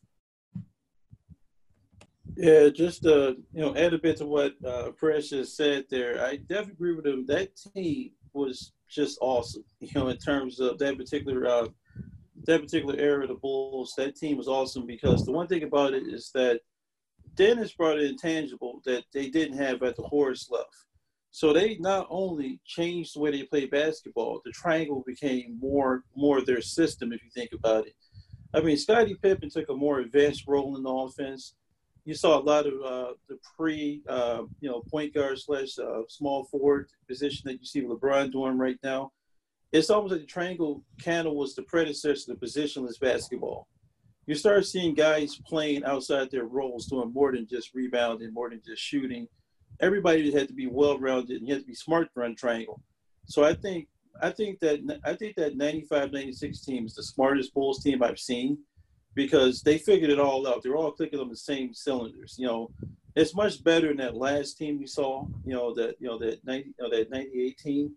Yeah, just add a bit to what Precious said there. I definitely agree with him. That team was just awesome. In terms of that particular era of the Bulls, that team was awesome because the one thing about it is that Dennis brought an intangible that they didn't have at the Horace left. So they not only changed the way they played basketball, the triangle became more their system, if you think about it. I mean, Scottie Pippen took a more advanced role in the offense. You saw a lot of the point guard / small forward position that you see LeBron doing right now. It's almost like the triangle kind of was the predecessor to positionless basketball. You start seeing guys playing outside their roles, doing more than just rebounding, more than just shooting. Everybody had to be well-rounded, and you had to be smart to run triangle. So I think that 95-96 team is the smartest Bulls team I've seen because they figured it all out. They're all clicking on the same cylinders. It's much better than that last team we saw. That 98 team.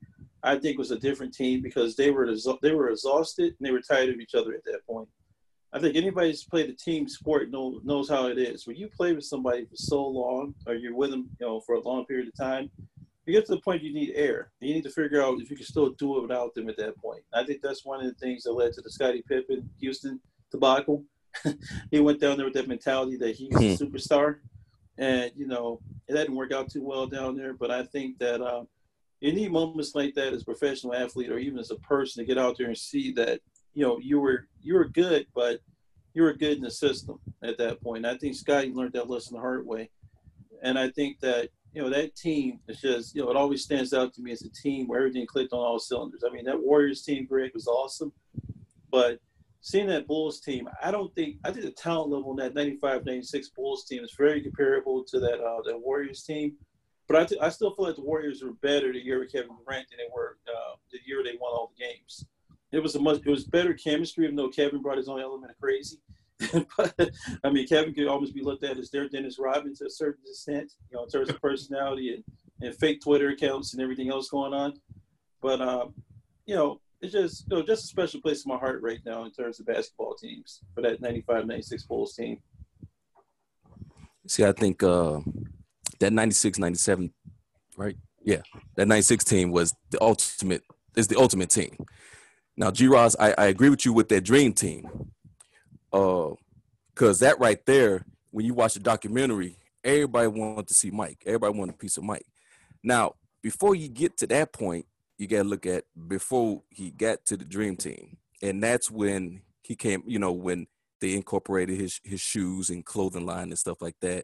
I think was a different team because they were exhausted and they were tired of each other at that point. I think anybody who's played a team sport knows how it is. When you play with somebody for so long, or you're with them, for a long period of time, you get to the point you need air. You need to figure out if you can still do it without them at that point. I think that's one of the things that led to the Scottie Pippen Houston debacle. He went down there with that mentality that he was a superstar, and it didn't work out too well down there. But I think that you need moments like that as a professional athlete or even as a person to get out there and see that you were good, but you were good in the system at that point. And I think Scottie learned that lesson the hard way, and I think that that team is just it always stands out to me as a team where everything clicked on all cylinders. I mean, that Warriors team, Greg, was awesome, but seeing that Bulls team, I think the talent level in that 95-96 Bulls team is very comparable to that Warriors team. But I still feel like the Warriors were better the year with Kevin Durant than they were the year they won all the games. It was better chemistry, even though Kevin brought his own element of crazy. But I mean, Kevin could almost be looked at as their Dennis Rodman to a certain extent, in terms of personality and fake Twitter accounts and everything else going on. But it's just just a special place in my heart right now in terms of basketball teams for that 95-96 Bulls team. See, I think that 96-97, right? Yeah, that 96 team was the ultimate team. Now, G-Roz, I agree with you with that dream team. Because that right there, when you watch the documentary, everybody wanted to see Mike. Everybody wanted a piece of Mike. Now, before you get to that point, you got to look at before he got to the dream team. And that's when he came, when they incorporated his shoes and clothing line and stuff like that.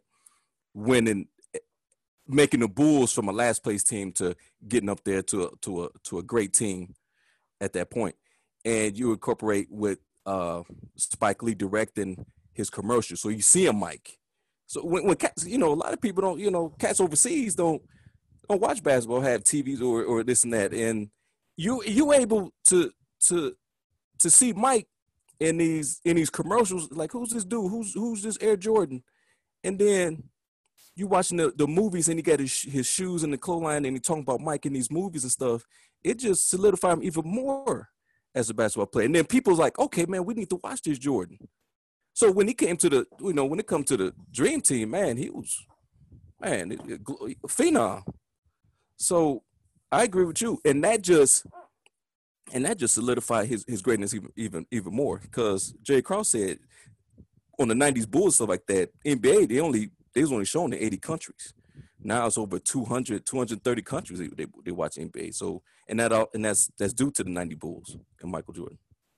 Making the Bulls from a last place team to getting up there to a great team at that point. And you incorporate with Spike Lee directing his commercial. So you see him, Mike. So when cats, a lot of people don't, cats overseas don't watch basketball, have TVs or this and that. And you able to see Mike in these commercials, like, who's this dude? Who's this Air Jordan? And then you watching the movies and he got his shoes and the clothesline and he talking about Mike in these movies and stuff. It just solidified him even more as a basketball player. And then people's like, okay, man, we need to watch this Jordan. So when he came to when it comes to the dream team, man, he was, phenom. So I agree with you. And that just solidified his greatness even more. Because Jerry Krause said on the 90s Bulls, stuff like that, NBA, they was only shown in 80 countries. Now it's over 230 countries they watch NBA. So that's due to the 90 Bulls and Michael Jordan.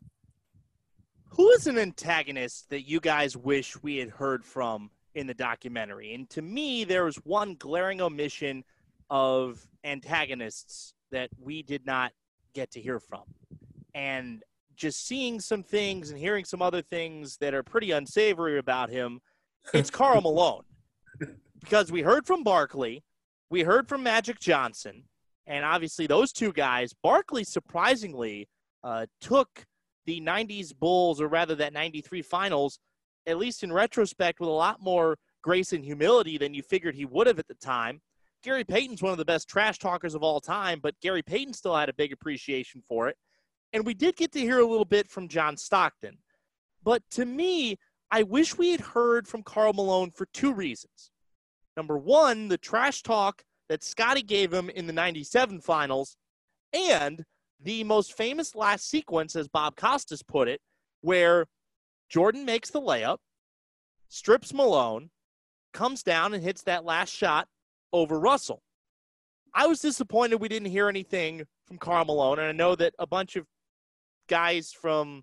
Who is an antagonist that you guys wish we had heard from in the documentary? And to me, there was one glaring omission of antagonists that we did not get to hear from. And just seeing some things and hearing some other things that are pretty unsavory about him, it's Karl Malone. Because we heard from Barkley, we heard from Magic Johnson, and obviously those two guys, Barkley surprisingly took the 90s Bulls, or rather that 93 finals, at least in retrospect, with a lot more grace and humility than you figured he would have at the time. Gary Payton's one of the best trash talkers of all time, but Gary Payton still had a big appreciation for it. And we did get to hear a little bit from John Stockton. But to me, I wish we had heard from Karl Malone for two reasons. Number one, the trash talk that Scottie gave him in the 97 finals, and the most famous last sequence, as Bob Costas put it, where Jordan makes the layup, strips Malone, comes down and hits that last shot over Russell. I was disappointed we didn't hear anything from Karl Malone, and I know that a bunch of guys from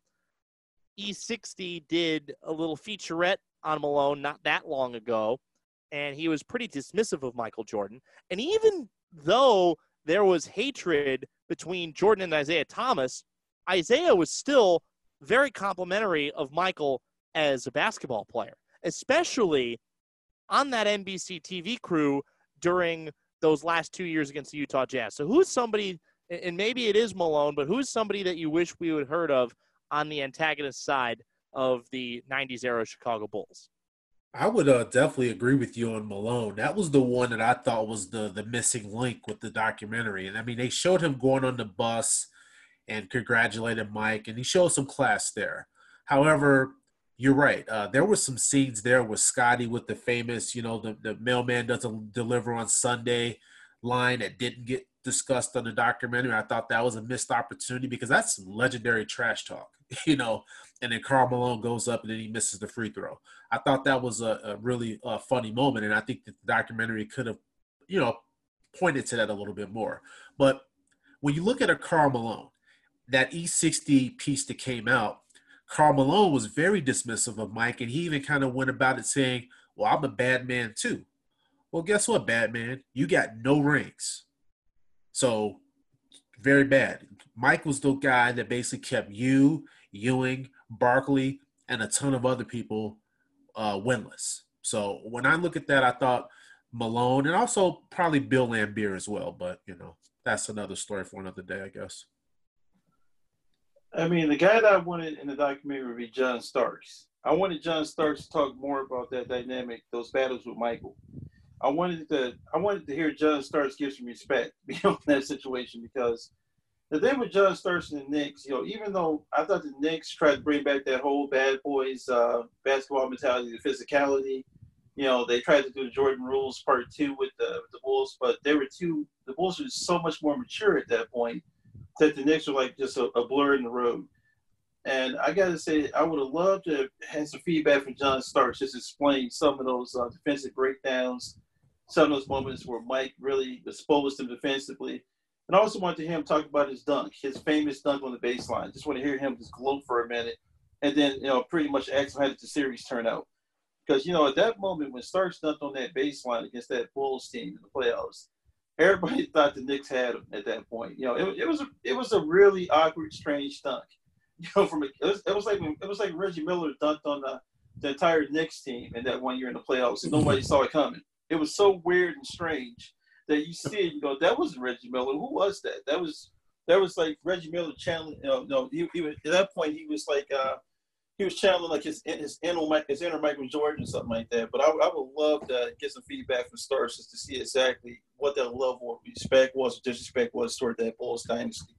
E60 did a little featurette on Malone not that long ago, and he was pretty dismissive of Michael Jordan. And even though there was hatred between Jordan and Isaiah Thomas, Isaiah was still very complimentary of Michael as a basketball player, especially on that NBC TV crew during those last 2 years against the Utah Jazz. So who's somebody, and maybe it is Malone, but who's somebody that you wish we would have heard of on the antagonist side of the 90s era Chicago Bulls? I would definitely agree with you on Malone. That was the one that I thought was the missing link with the documentary. And I mean, they showed him going on the bus and congratulated Mike, and he showed some class there. However, you're right. There were some scenes there with Scotty with the famous, the mailman doesn't deliver on Sunday line that didn't get discussed on the documentary. I thought that was a missed opportunity because that's some legendary trash talk, and then Karl Malone goes up and then he misses the free throw. I thought that was a really funny moment, and I think that the documentary could have, pointed to that a little bit more. But when you look at a Karl Malone, that E60 piece that came out, Karl Malone was very dismissive of Mike, and he even kind of went about it saying, well, I'm a bad man too. Well, guess what, bad man? You got no rings. So, very bad. Mike was the guy that basically kept you, Ewing, Barkley, and a ton of other people winless. So, when I look at that, I thought Malone, and also probably Bill Laimbeer as well, but, that's another story for another day, I guess. I mean, the guy that I wanted in the documentary would be John Starks. I wanted John Starks to talk more about that dynamic, those battles with Michael. I wanted to hear John Starks give some respect beyond that situation, because the thing with John Starks and the Knicks, even though I thought the Knicks tried to bring back that whole bad boys basketball mentality, the physicality, they tried to do the Jordan Rules Part 2 with the Bulls, but the Bulls were so much more mature at that point that the Knicks were like just a blur in the road. And I got to say, I would have loved to have some feedback from John Starks, just explain some of those defensive breakdowns, some of those moments where Mike really exposed him defensively. And I also want to hear him talk about his dunk, his famous dunk on the baseline. Just want to hear him just gloat for a minute and then, pretty much ask him how did the series turn out. Because, at that moment when Starks dunked on that baseline against that Bulls team in the playoffs, everybody thought the Knicks had him at that point. It was a really awkward, strange dunk. It was like Reggie Miller dunked on the entire Knicks team in that one year in the playoffs, and nobody saw it coming. It was so weird and strange that you see it, you go, that wasn't Reggie Miller. Who was that? That was like Reggie Miller channeling. He was, at that point he was like he was channeling like his inner Michael Jordan or something like that. But I would love to get some feedback from Starks just to see exactly what that level of respect was, or disrespect was toward that Bulls dynasty.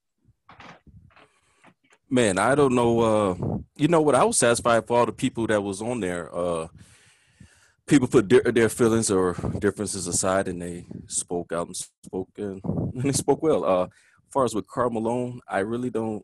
Man, I don't know. You know what? I was satisfied for all the people that was on there. People put their feelings or differences aside, and they spoke out and they spoke well. As far as with Karl Malone, I really don't.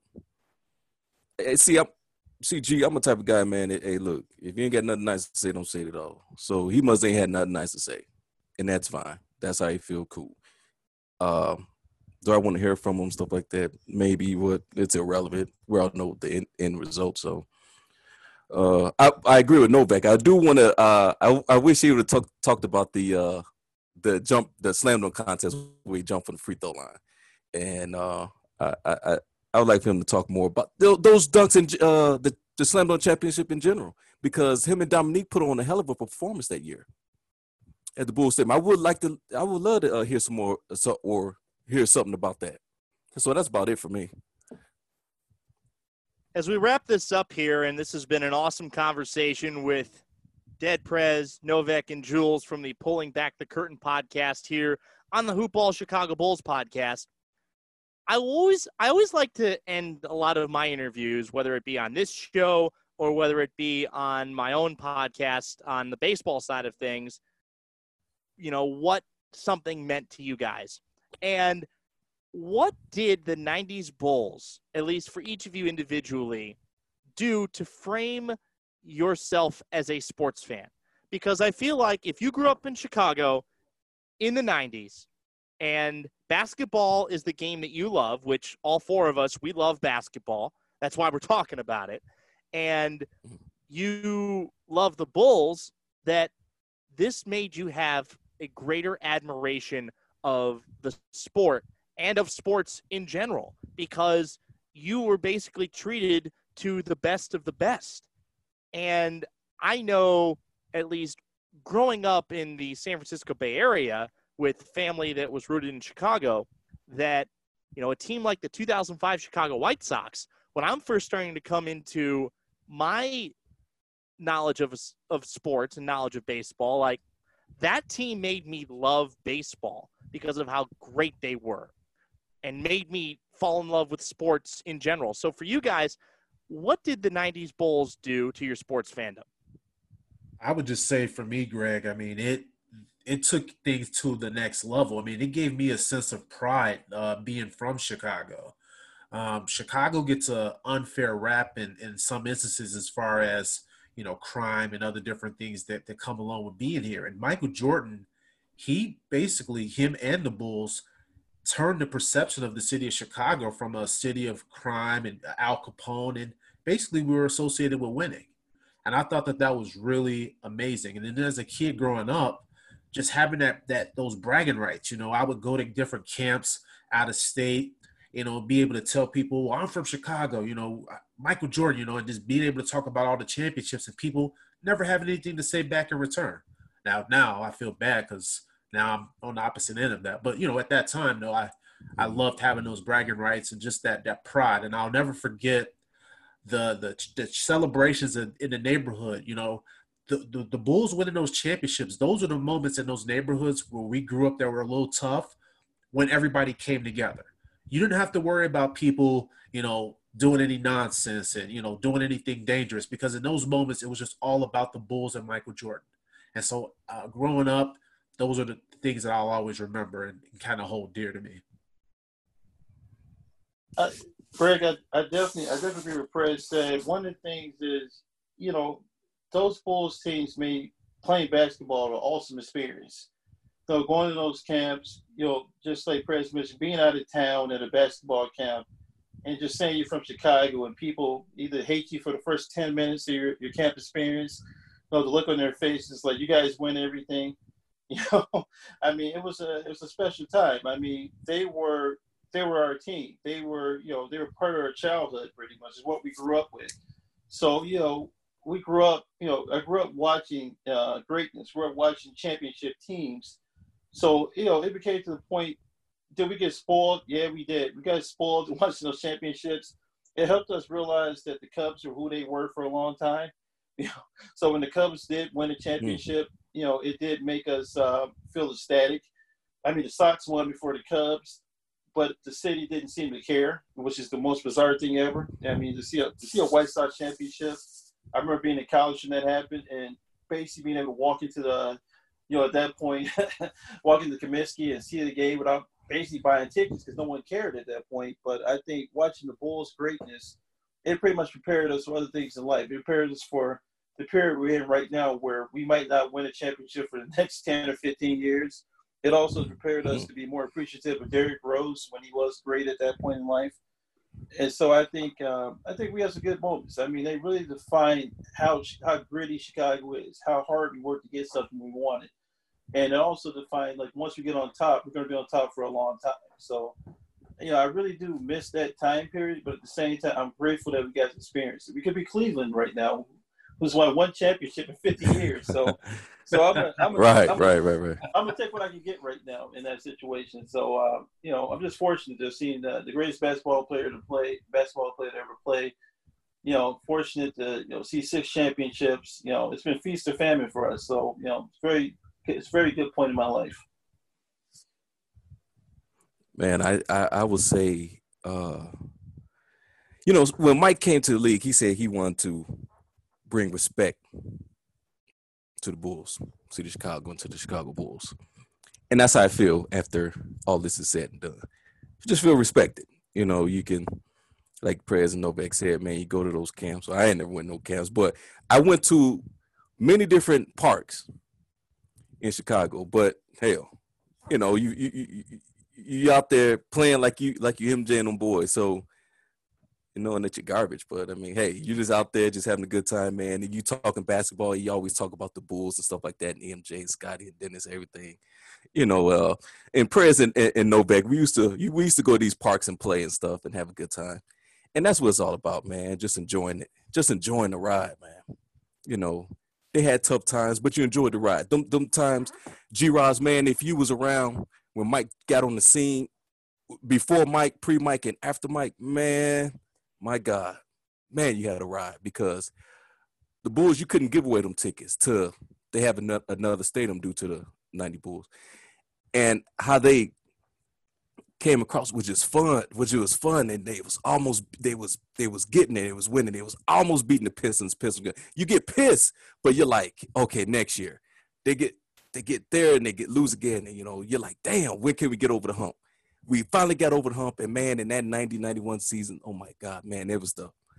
G, I'm a type of guy, man. Hey, look, if you ain't got nothing nice to say, don't say it at all. So he must ain't had nothing nice to say, and that's fine. That's how you feel. Cool. Do I want to hear from him, stuff like that? Maybe, but it's irrelevant. We all know the end result. So I agree with Novak. I do want to. I wish he would have talked about the slam dunk contest where he jumped from the free throw line, and I would like for him to talk more about those dunks in the slam dunk championship in general, because him and Dominique put on a hell of a performance that year at the Bulls Stadium. I would love to hear some more or hear something about that. So that's about it for me. As we wrap this up here, and this has been an awesome conversation with Dead Prez, Novak, and Jules from the Pulling Back the Curtain podcast here on the Hoop Ball Chicago Bulls podcast. I always like to end a lot of my interviews, whether it be on this show or whether it be on my own podcast on the baseball side of things, what something meant to you guys. And what did the 90s Bulls, at least for each of you individually, do to frame yourself as a sports fan? Because I feel like if you grew up in Chicago in the 90s and basketball is the game that you love, which all four of us, we love basketball. That's why we're talking about it. And you love the Bulls, that this made you have a greater admiration of the sport and of sports in general, because you were basically treated to the best of the best. And I know, at least growing up in the San Francisco Bay Area with family that was rooted in Chicago, that, a team like the 2005 Chicago White Sox, when I'm first starting to come into my knowledge of sports and knowledge of baseball, like that team made me love baseball because of how great they were and made me fall in love with sports in general. So for you guys, what did the 90s Bulls do to your sports fandom? I would just say for me, Greg, I mean, it took things to the next level. I mean, it gave me a sense of pride being from Chicago. Chicago gets an unfair rap in some instances as far as, you know, crime and other different things that come along with being here. And Michael Jordan, him and the Bulls turned the perception of the city of Chicago from a city of crime and Al Capone, and basically we were associated with winning. And I thought that was really amazing. And then as a kid growing up, just having those bragging rights, you know, I would go to different camps out of state, you know, be able to tell people, well, I'm from Chicago, you know, Michael Jordan, you know, and just being able to talk about all the championships and people never having anything to say back in return. Now I feel bad because now I'm on the opposite end of that. But, you know, at that time, though, I loved having those bragging rights and just that pride. And I'll never forget the celebrations in the neighborhood. You know, the Bulls winning those championships, those are the moments in those neighborhoods where we grew up that were a little tough, when everybody came together. You didn't have to worry about people, you know, doing any nonsense and, you know, doing anything dangerous, because in those moments it was just all about the Bulls and Michael Jordan. And so growing up, those are the things that I'll always remember and kind of hold dear to me. Greg, I definitely agree with Fred said. One of the things is, you know, those Bulls teams made playing basketball an awesome experience. So going to those camps, you know, just like Fred mentioned, being out of town at a basketball camp and just saying you're from Chicago and people either hate you for the first 10 minutes of your camp experience, you know, the look on their faces like you guys win everything. You know, I mean, it was a special time. I mean, they were our team. They were part of our childhood pretty much, is what we grew up with. So, you know, we grew up, you know, I grew up watching greatness. We grew up watching championship teams. So, you know, it became to the point, did we get spoiled? Yeah, we did. We got spoiled watching those championships. It helped us realize that the Cubs were who they were for a long time. You know, so when the Cubs did win a championship, you know, it did make us feel ecstatic. I mean, the Sox won before the Cubs, but the city didn't seem to care, which is the most bizarre thing ever. I mean, to see a White Sox championship, I remember being in college when that happened, and basically being able to walk into the, you know, at that point, walk into Comiskey and see the game without basically buying tickets because no one cared at that point. But I think watching the Bulls' greatness, it pretty much prepared us for other things in life. It prepared us for the period we're in right now, where we might not win a championship for the next 10 or 15 years. It also prepared us to be more appreciative of Derrick Rose when he was great at that point in life. And so I think we have some good moments. I mean, they really define how gritty Chicago is, how hard we work to get something we wanted. And it also defined, like, once we get on top, we're going to be on top for a long time. So, you know, I really do miss that time period, but at the same time, I'm grateful that we got to experience it. We could be Cleveland right now, who's won one championship in 50 years. So I'm gonna take what I can get right now in that situation. So you know, I'm just fortunate to have seen the greatest basketball player to ever play. You know, fortunate to, you know, see 6 championships. You know, it's been feast or famine for us. So, you know, it's a very good point in my life. Man, I would say, you know, when Mike came to the league, he said he wanted to bring respect to the Bulls, to the Chicago Bulls. And that's how I feel after all this is said and done. You just feel respected. You know, you can, like Prez and Novak said, man, you go to those camps. I ain't never went to no camps, but I went to many different parks in Chicago. But hell, you know, you out there playing like you MJ and them boys. So, you know, and that you're garbage, but I mean, hey, you just out there just having a good time, man. And you talking basketball, you always talk about the Bulls and stuff like that, and MJ and Scotty and Dennis, everything. You know, and Prez and Novak, we used to go to these parks and play and stuff and have a good time. And that's what it's all about, man. Just enjoying it. Just enjoying the ride, man. You know, they had tough times, but you enjoyed the ride. Them times, G-Roz, man, if you was around when Mike got on the scene, before Mike, pre-Mike, and after Mike, man, my God, man, you had a ride, because the Bulls, you couldn't give away them tickets to they have another stadium due to the 90 Bulls. And how they came across, which was fun, and they was getting it, it was winning, it was almost beating the Pistons. You get pissed, but you're like, okay, next year they get there and they lose again, and you're like, damn, when can we get over the hump? We finally got over the hump, and man, in that 90-91 season, oh my God, man, it was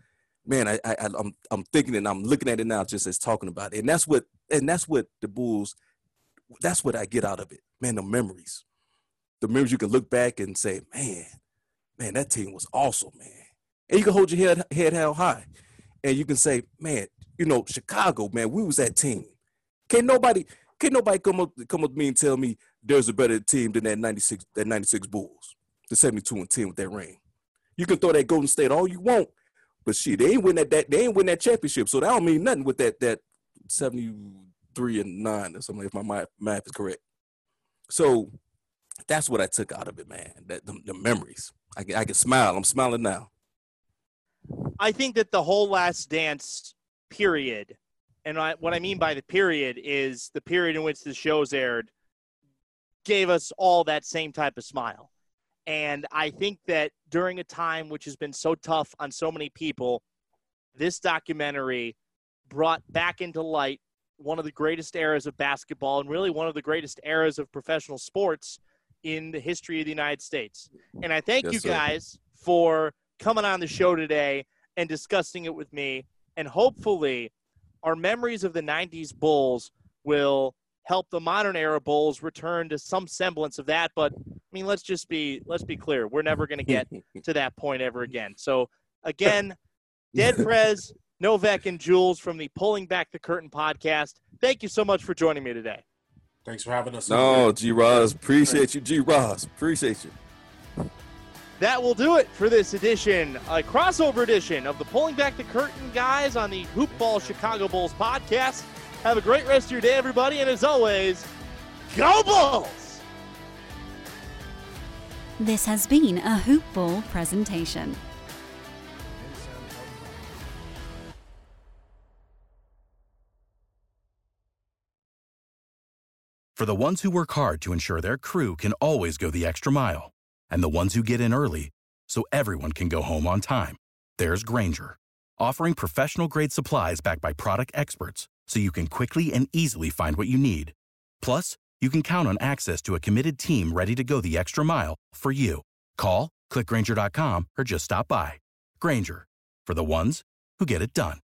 I'm thinking and I'm looking at it now just as talking about it, and that's what the Bulls, that's what I get out of it, man, the memories you can look back and say, man, that team was awesome, man. And you can hold your head held high, and you can say, man, Chicago, man, we was that team. Can't nobody come up to me and tell me there's a better team than that 96 Bulls, the 72-10 with that ring. You can throw that Golden State all you want, but shit, they ain't win that championship, so that don't mean nothing with that 73-9 or something, if my math is correct. So that's what I took out of it, man. That the memories. I can smile. I'm smiling now. I think that the whole Last Dance period, and what I mean by the period is the period in which the shows aired, gave us all that same type of smile. And I think that during a time which has been so tough on so many people, this documentary brought back into light one of the greatest eras of basketball and really one of the greatest eras of professional sports in the history of the United States. And I thank you guys for coming on the show today and discussing it with me. And hopefully our memories of the 90s Bulls will help the modern era Bulls return to some semblance of that. But I mean, let's be clear. We're never going to get to that point ever again. So again, Dead Prez, Novak, and Jules from the Pulling Back the Curtain podcast. Thank you so much for joining me today. Thanks for having us. No, G-Roz. Appreciate you, G-Roz. Appreciate you. That will do it for this edition, a crossover edition of the Pulling Back the Curtain guys on the Hoop Ball Chicago Bulls podcast. Have a great rest of your day, everybody. And as always, go Bulls! This has been a Hoop Ball presentation. For the ones who work hard to ensure their crew can always go the extra mile, and the ones who get in early so everyone can go home on time, there's Grainger, offering professional-grade supplies backed by product experts so you can quickly and easily find what you need. Plus, you can count on access to a committed team ready to go the extra mile for you. Call, click Grainger.com, or just stop by. Grainger, for the ones who get it done.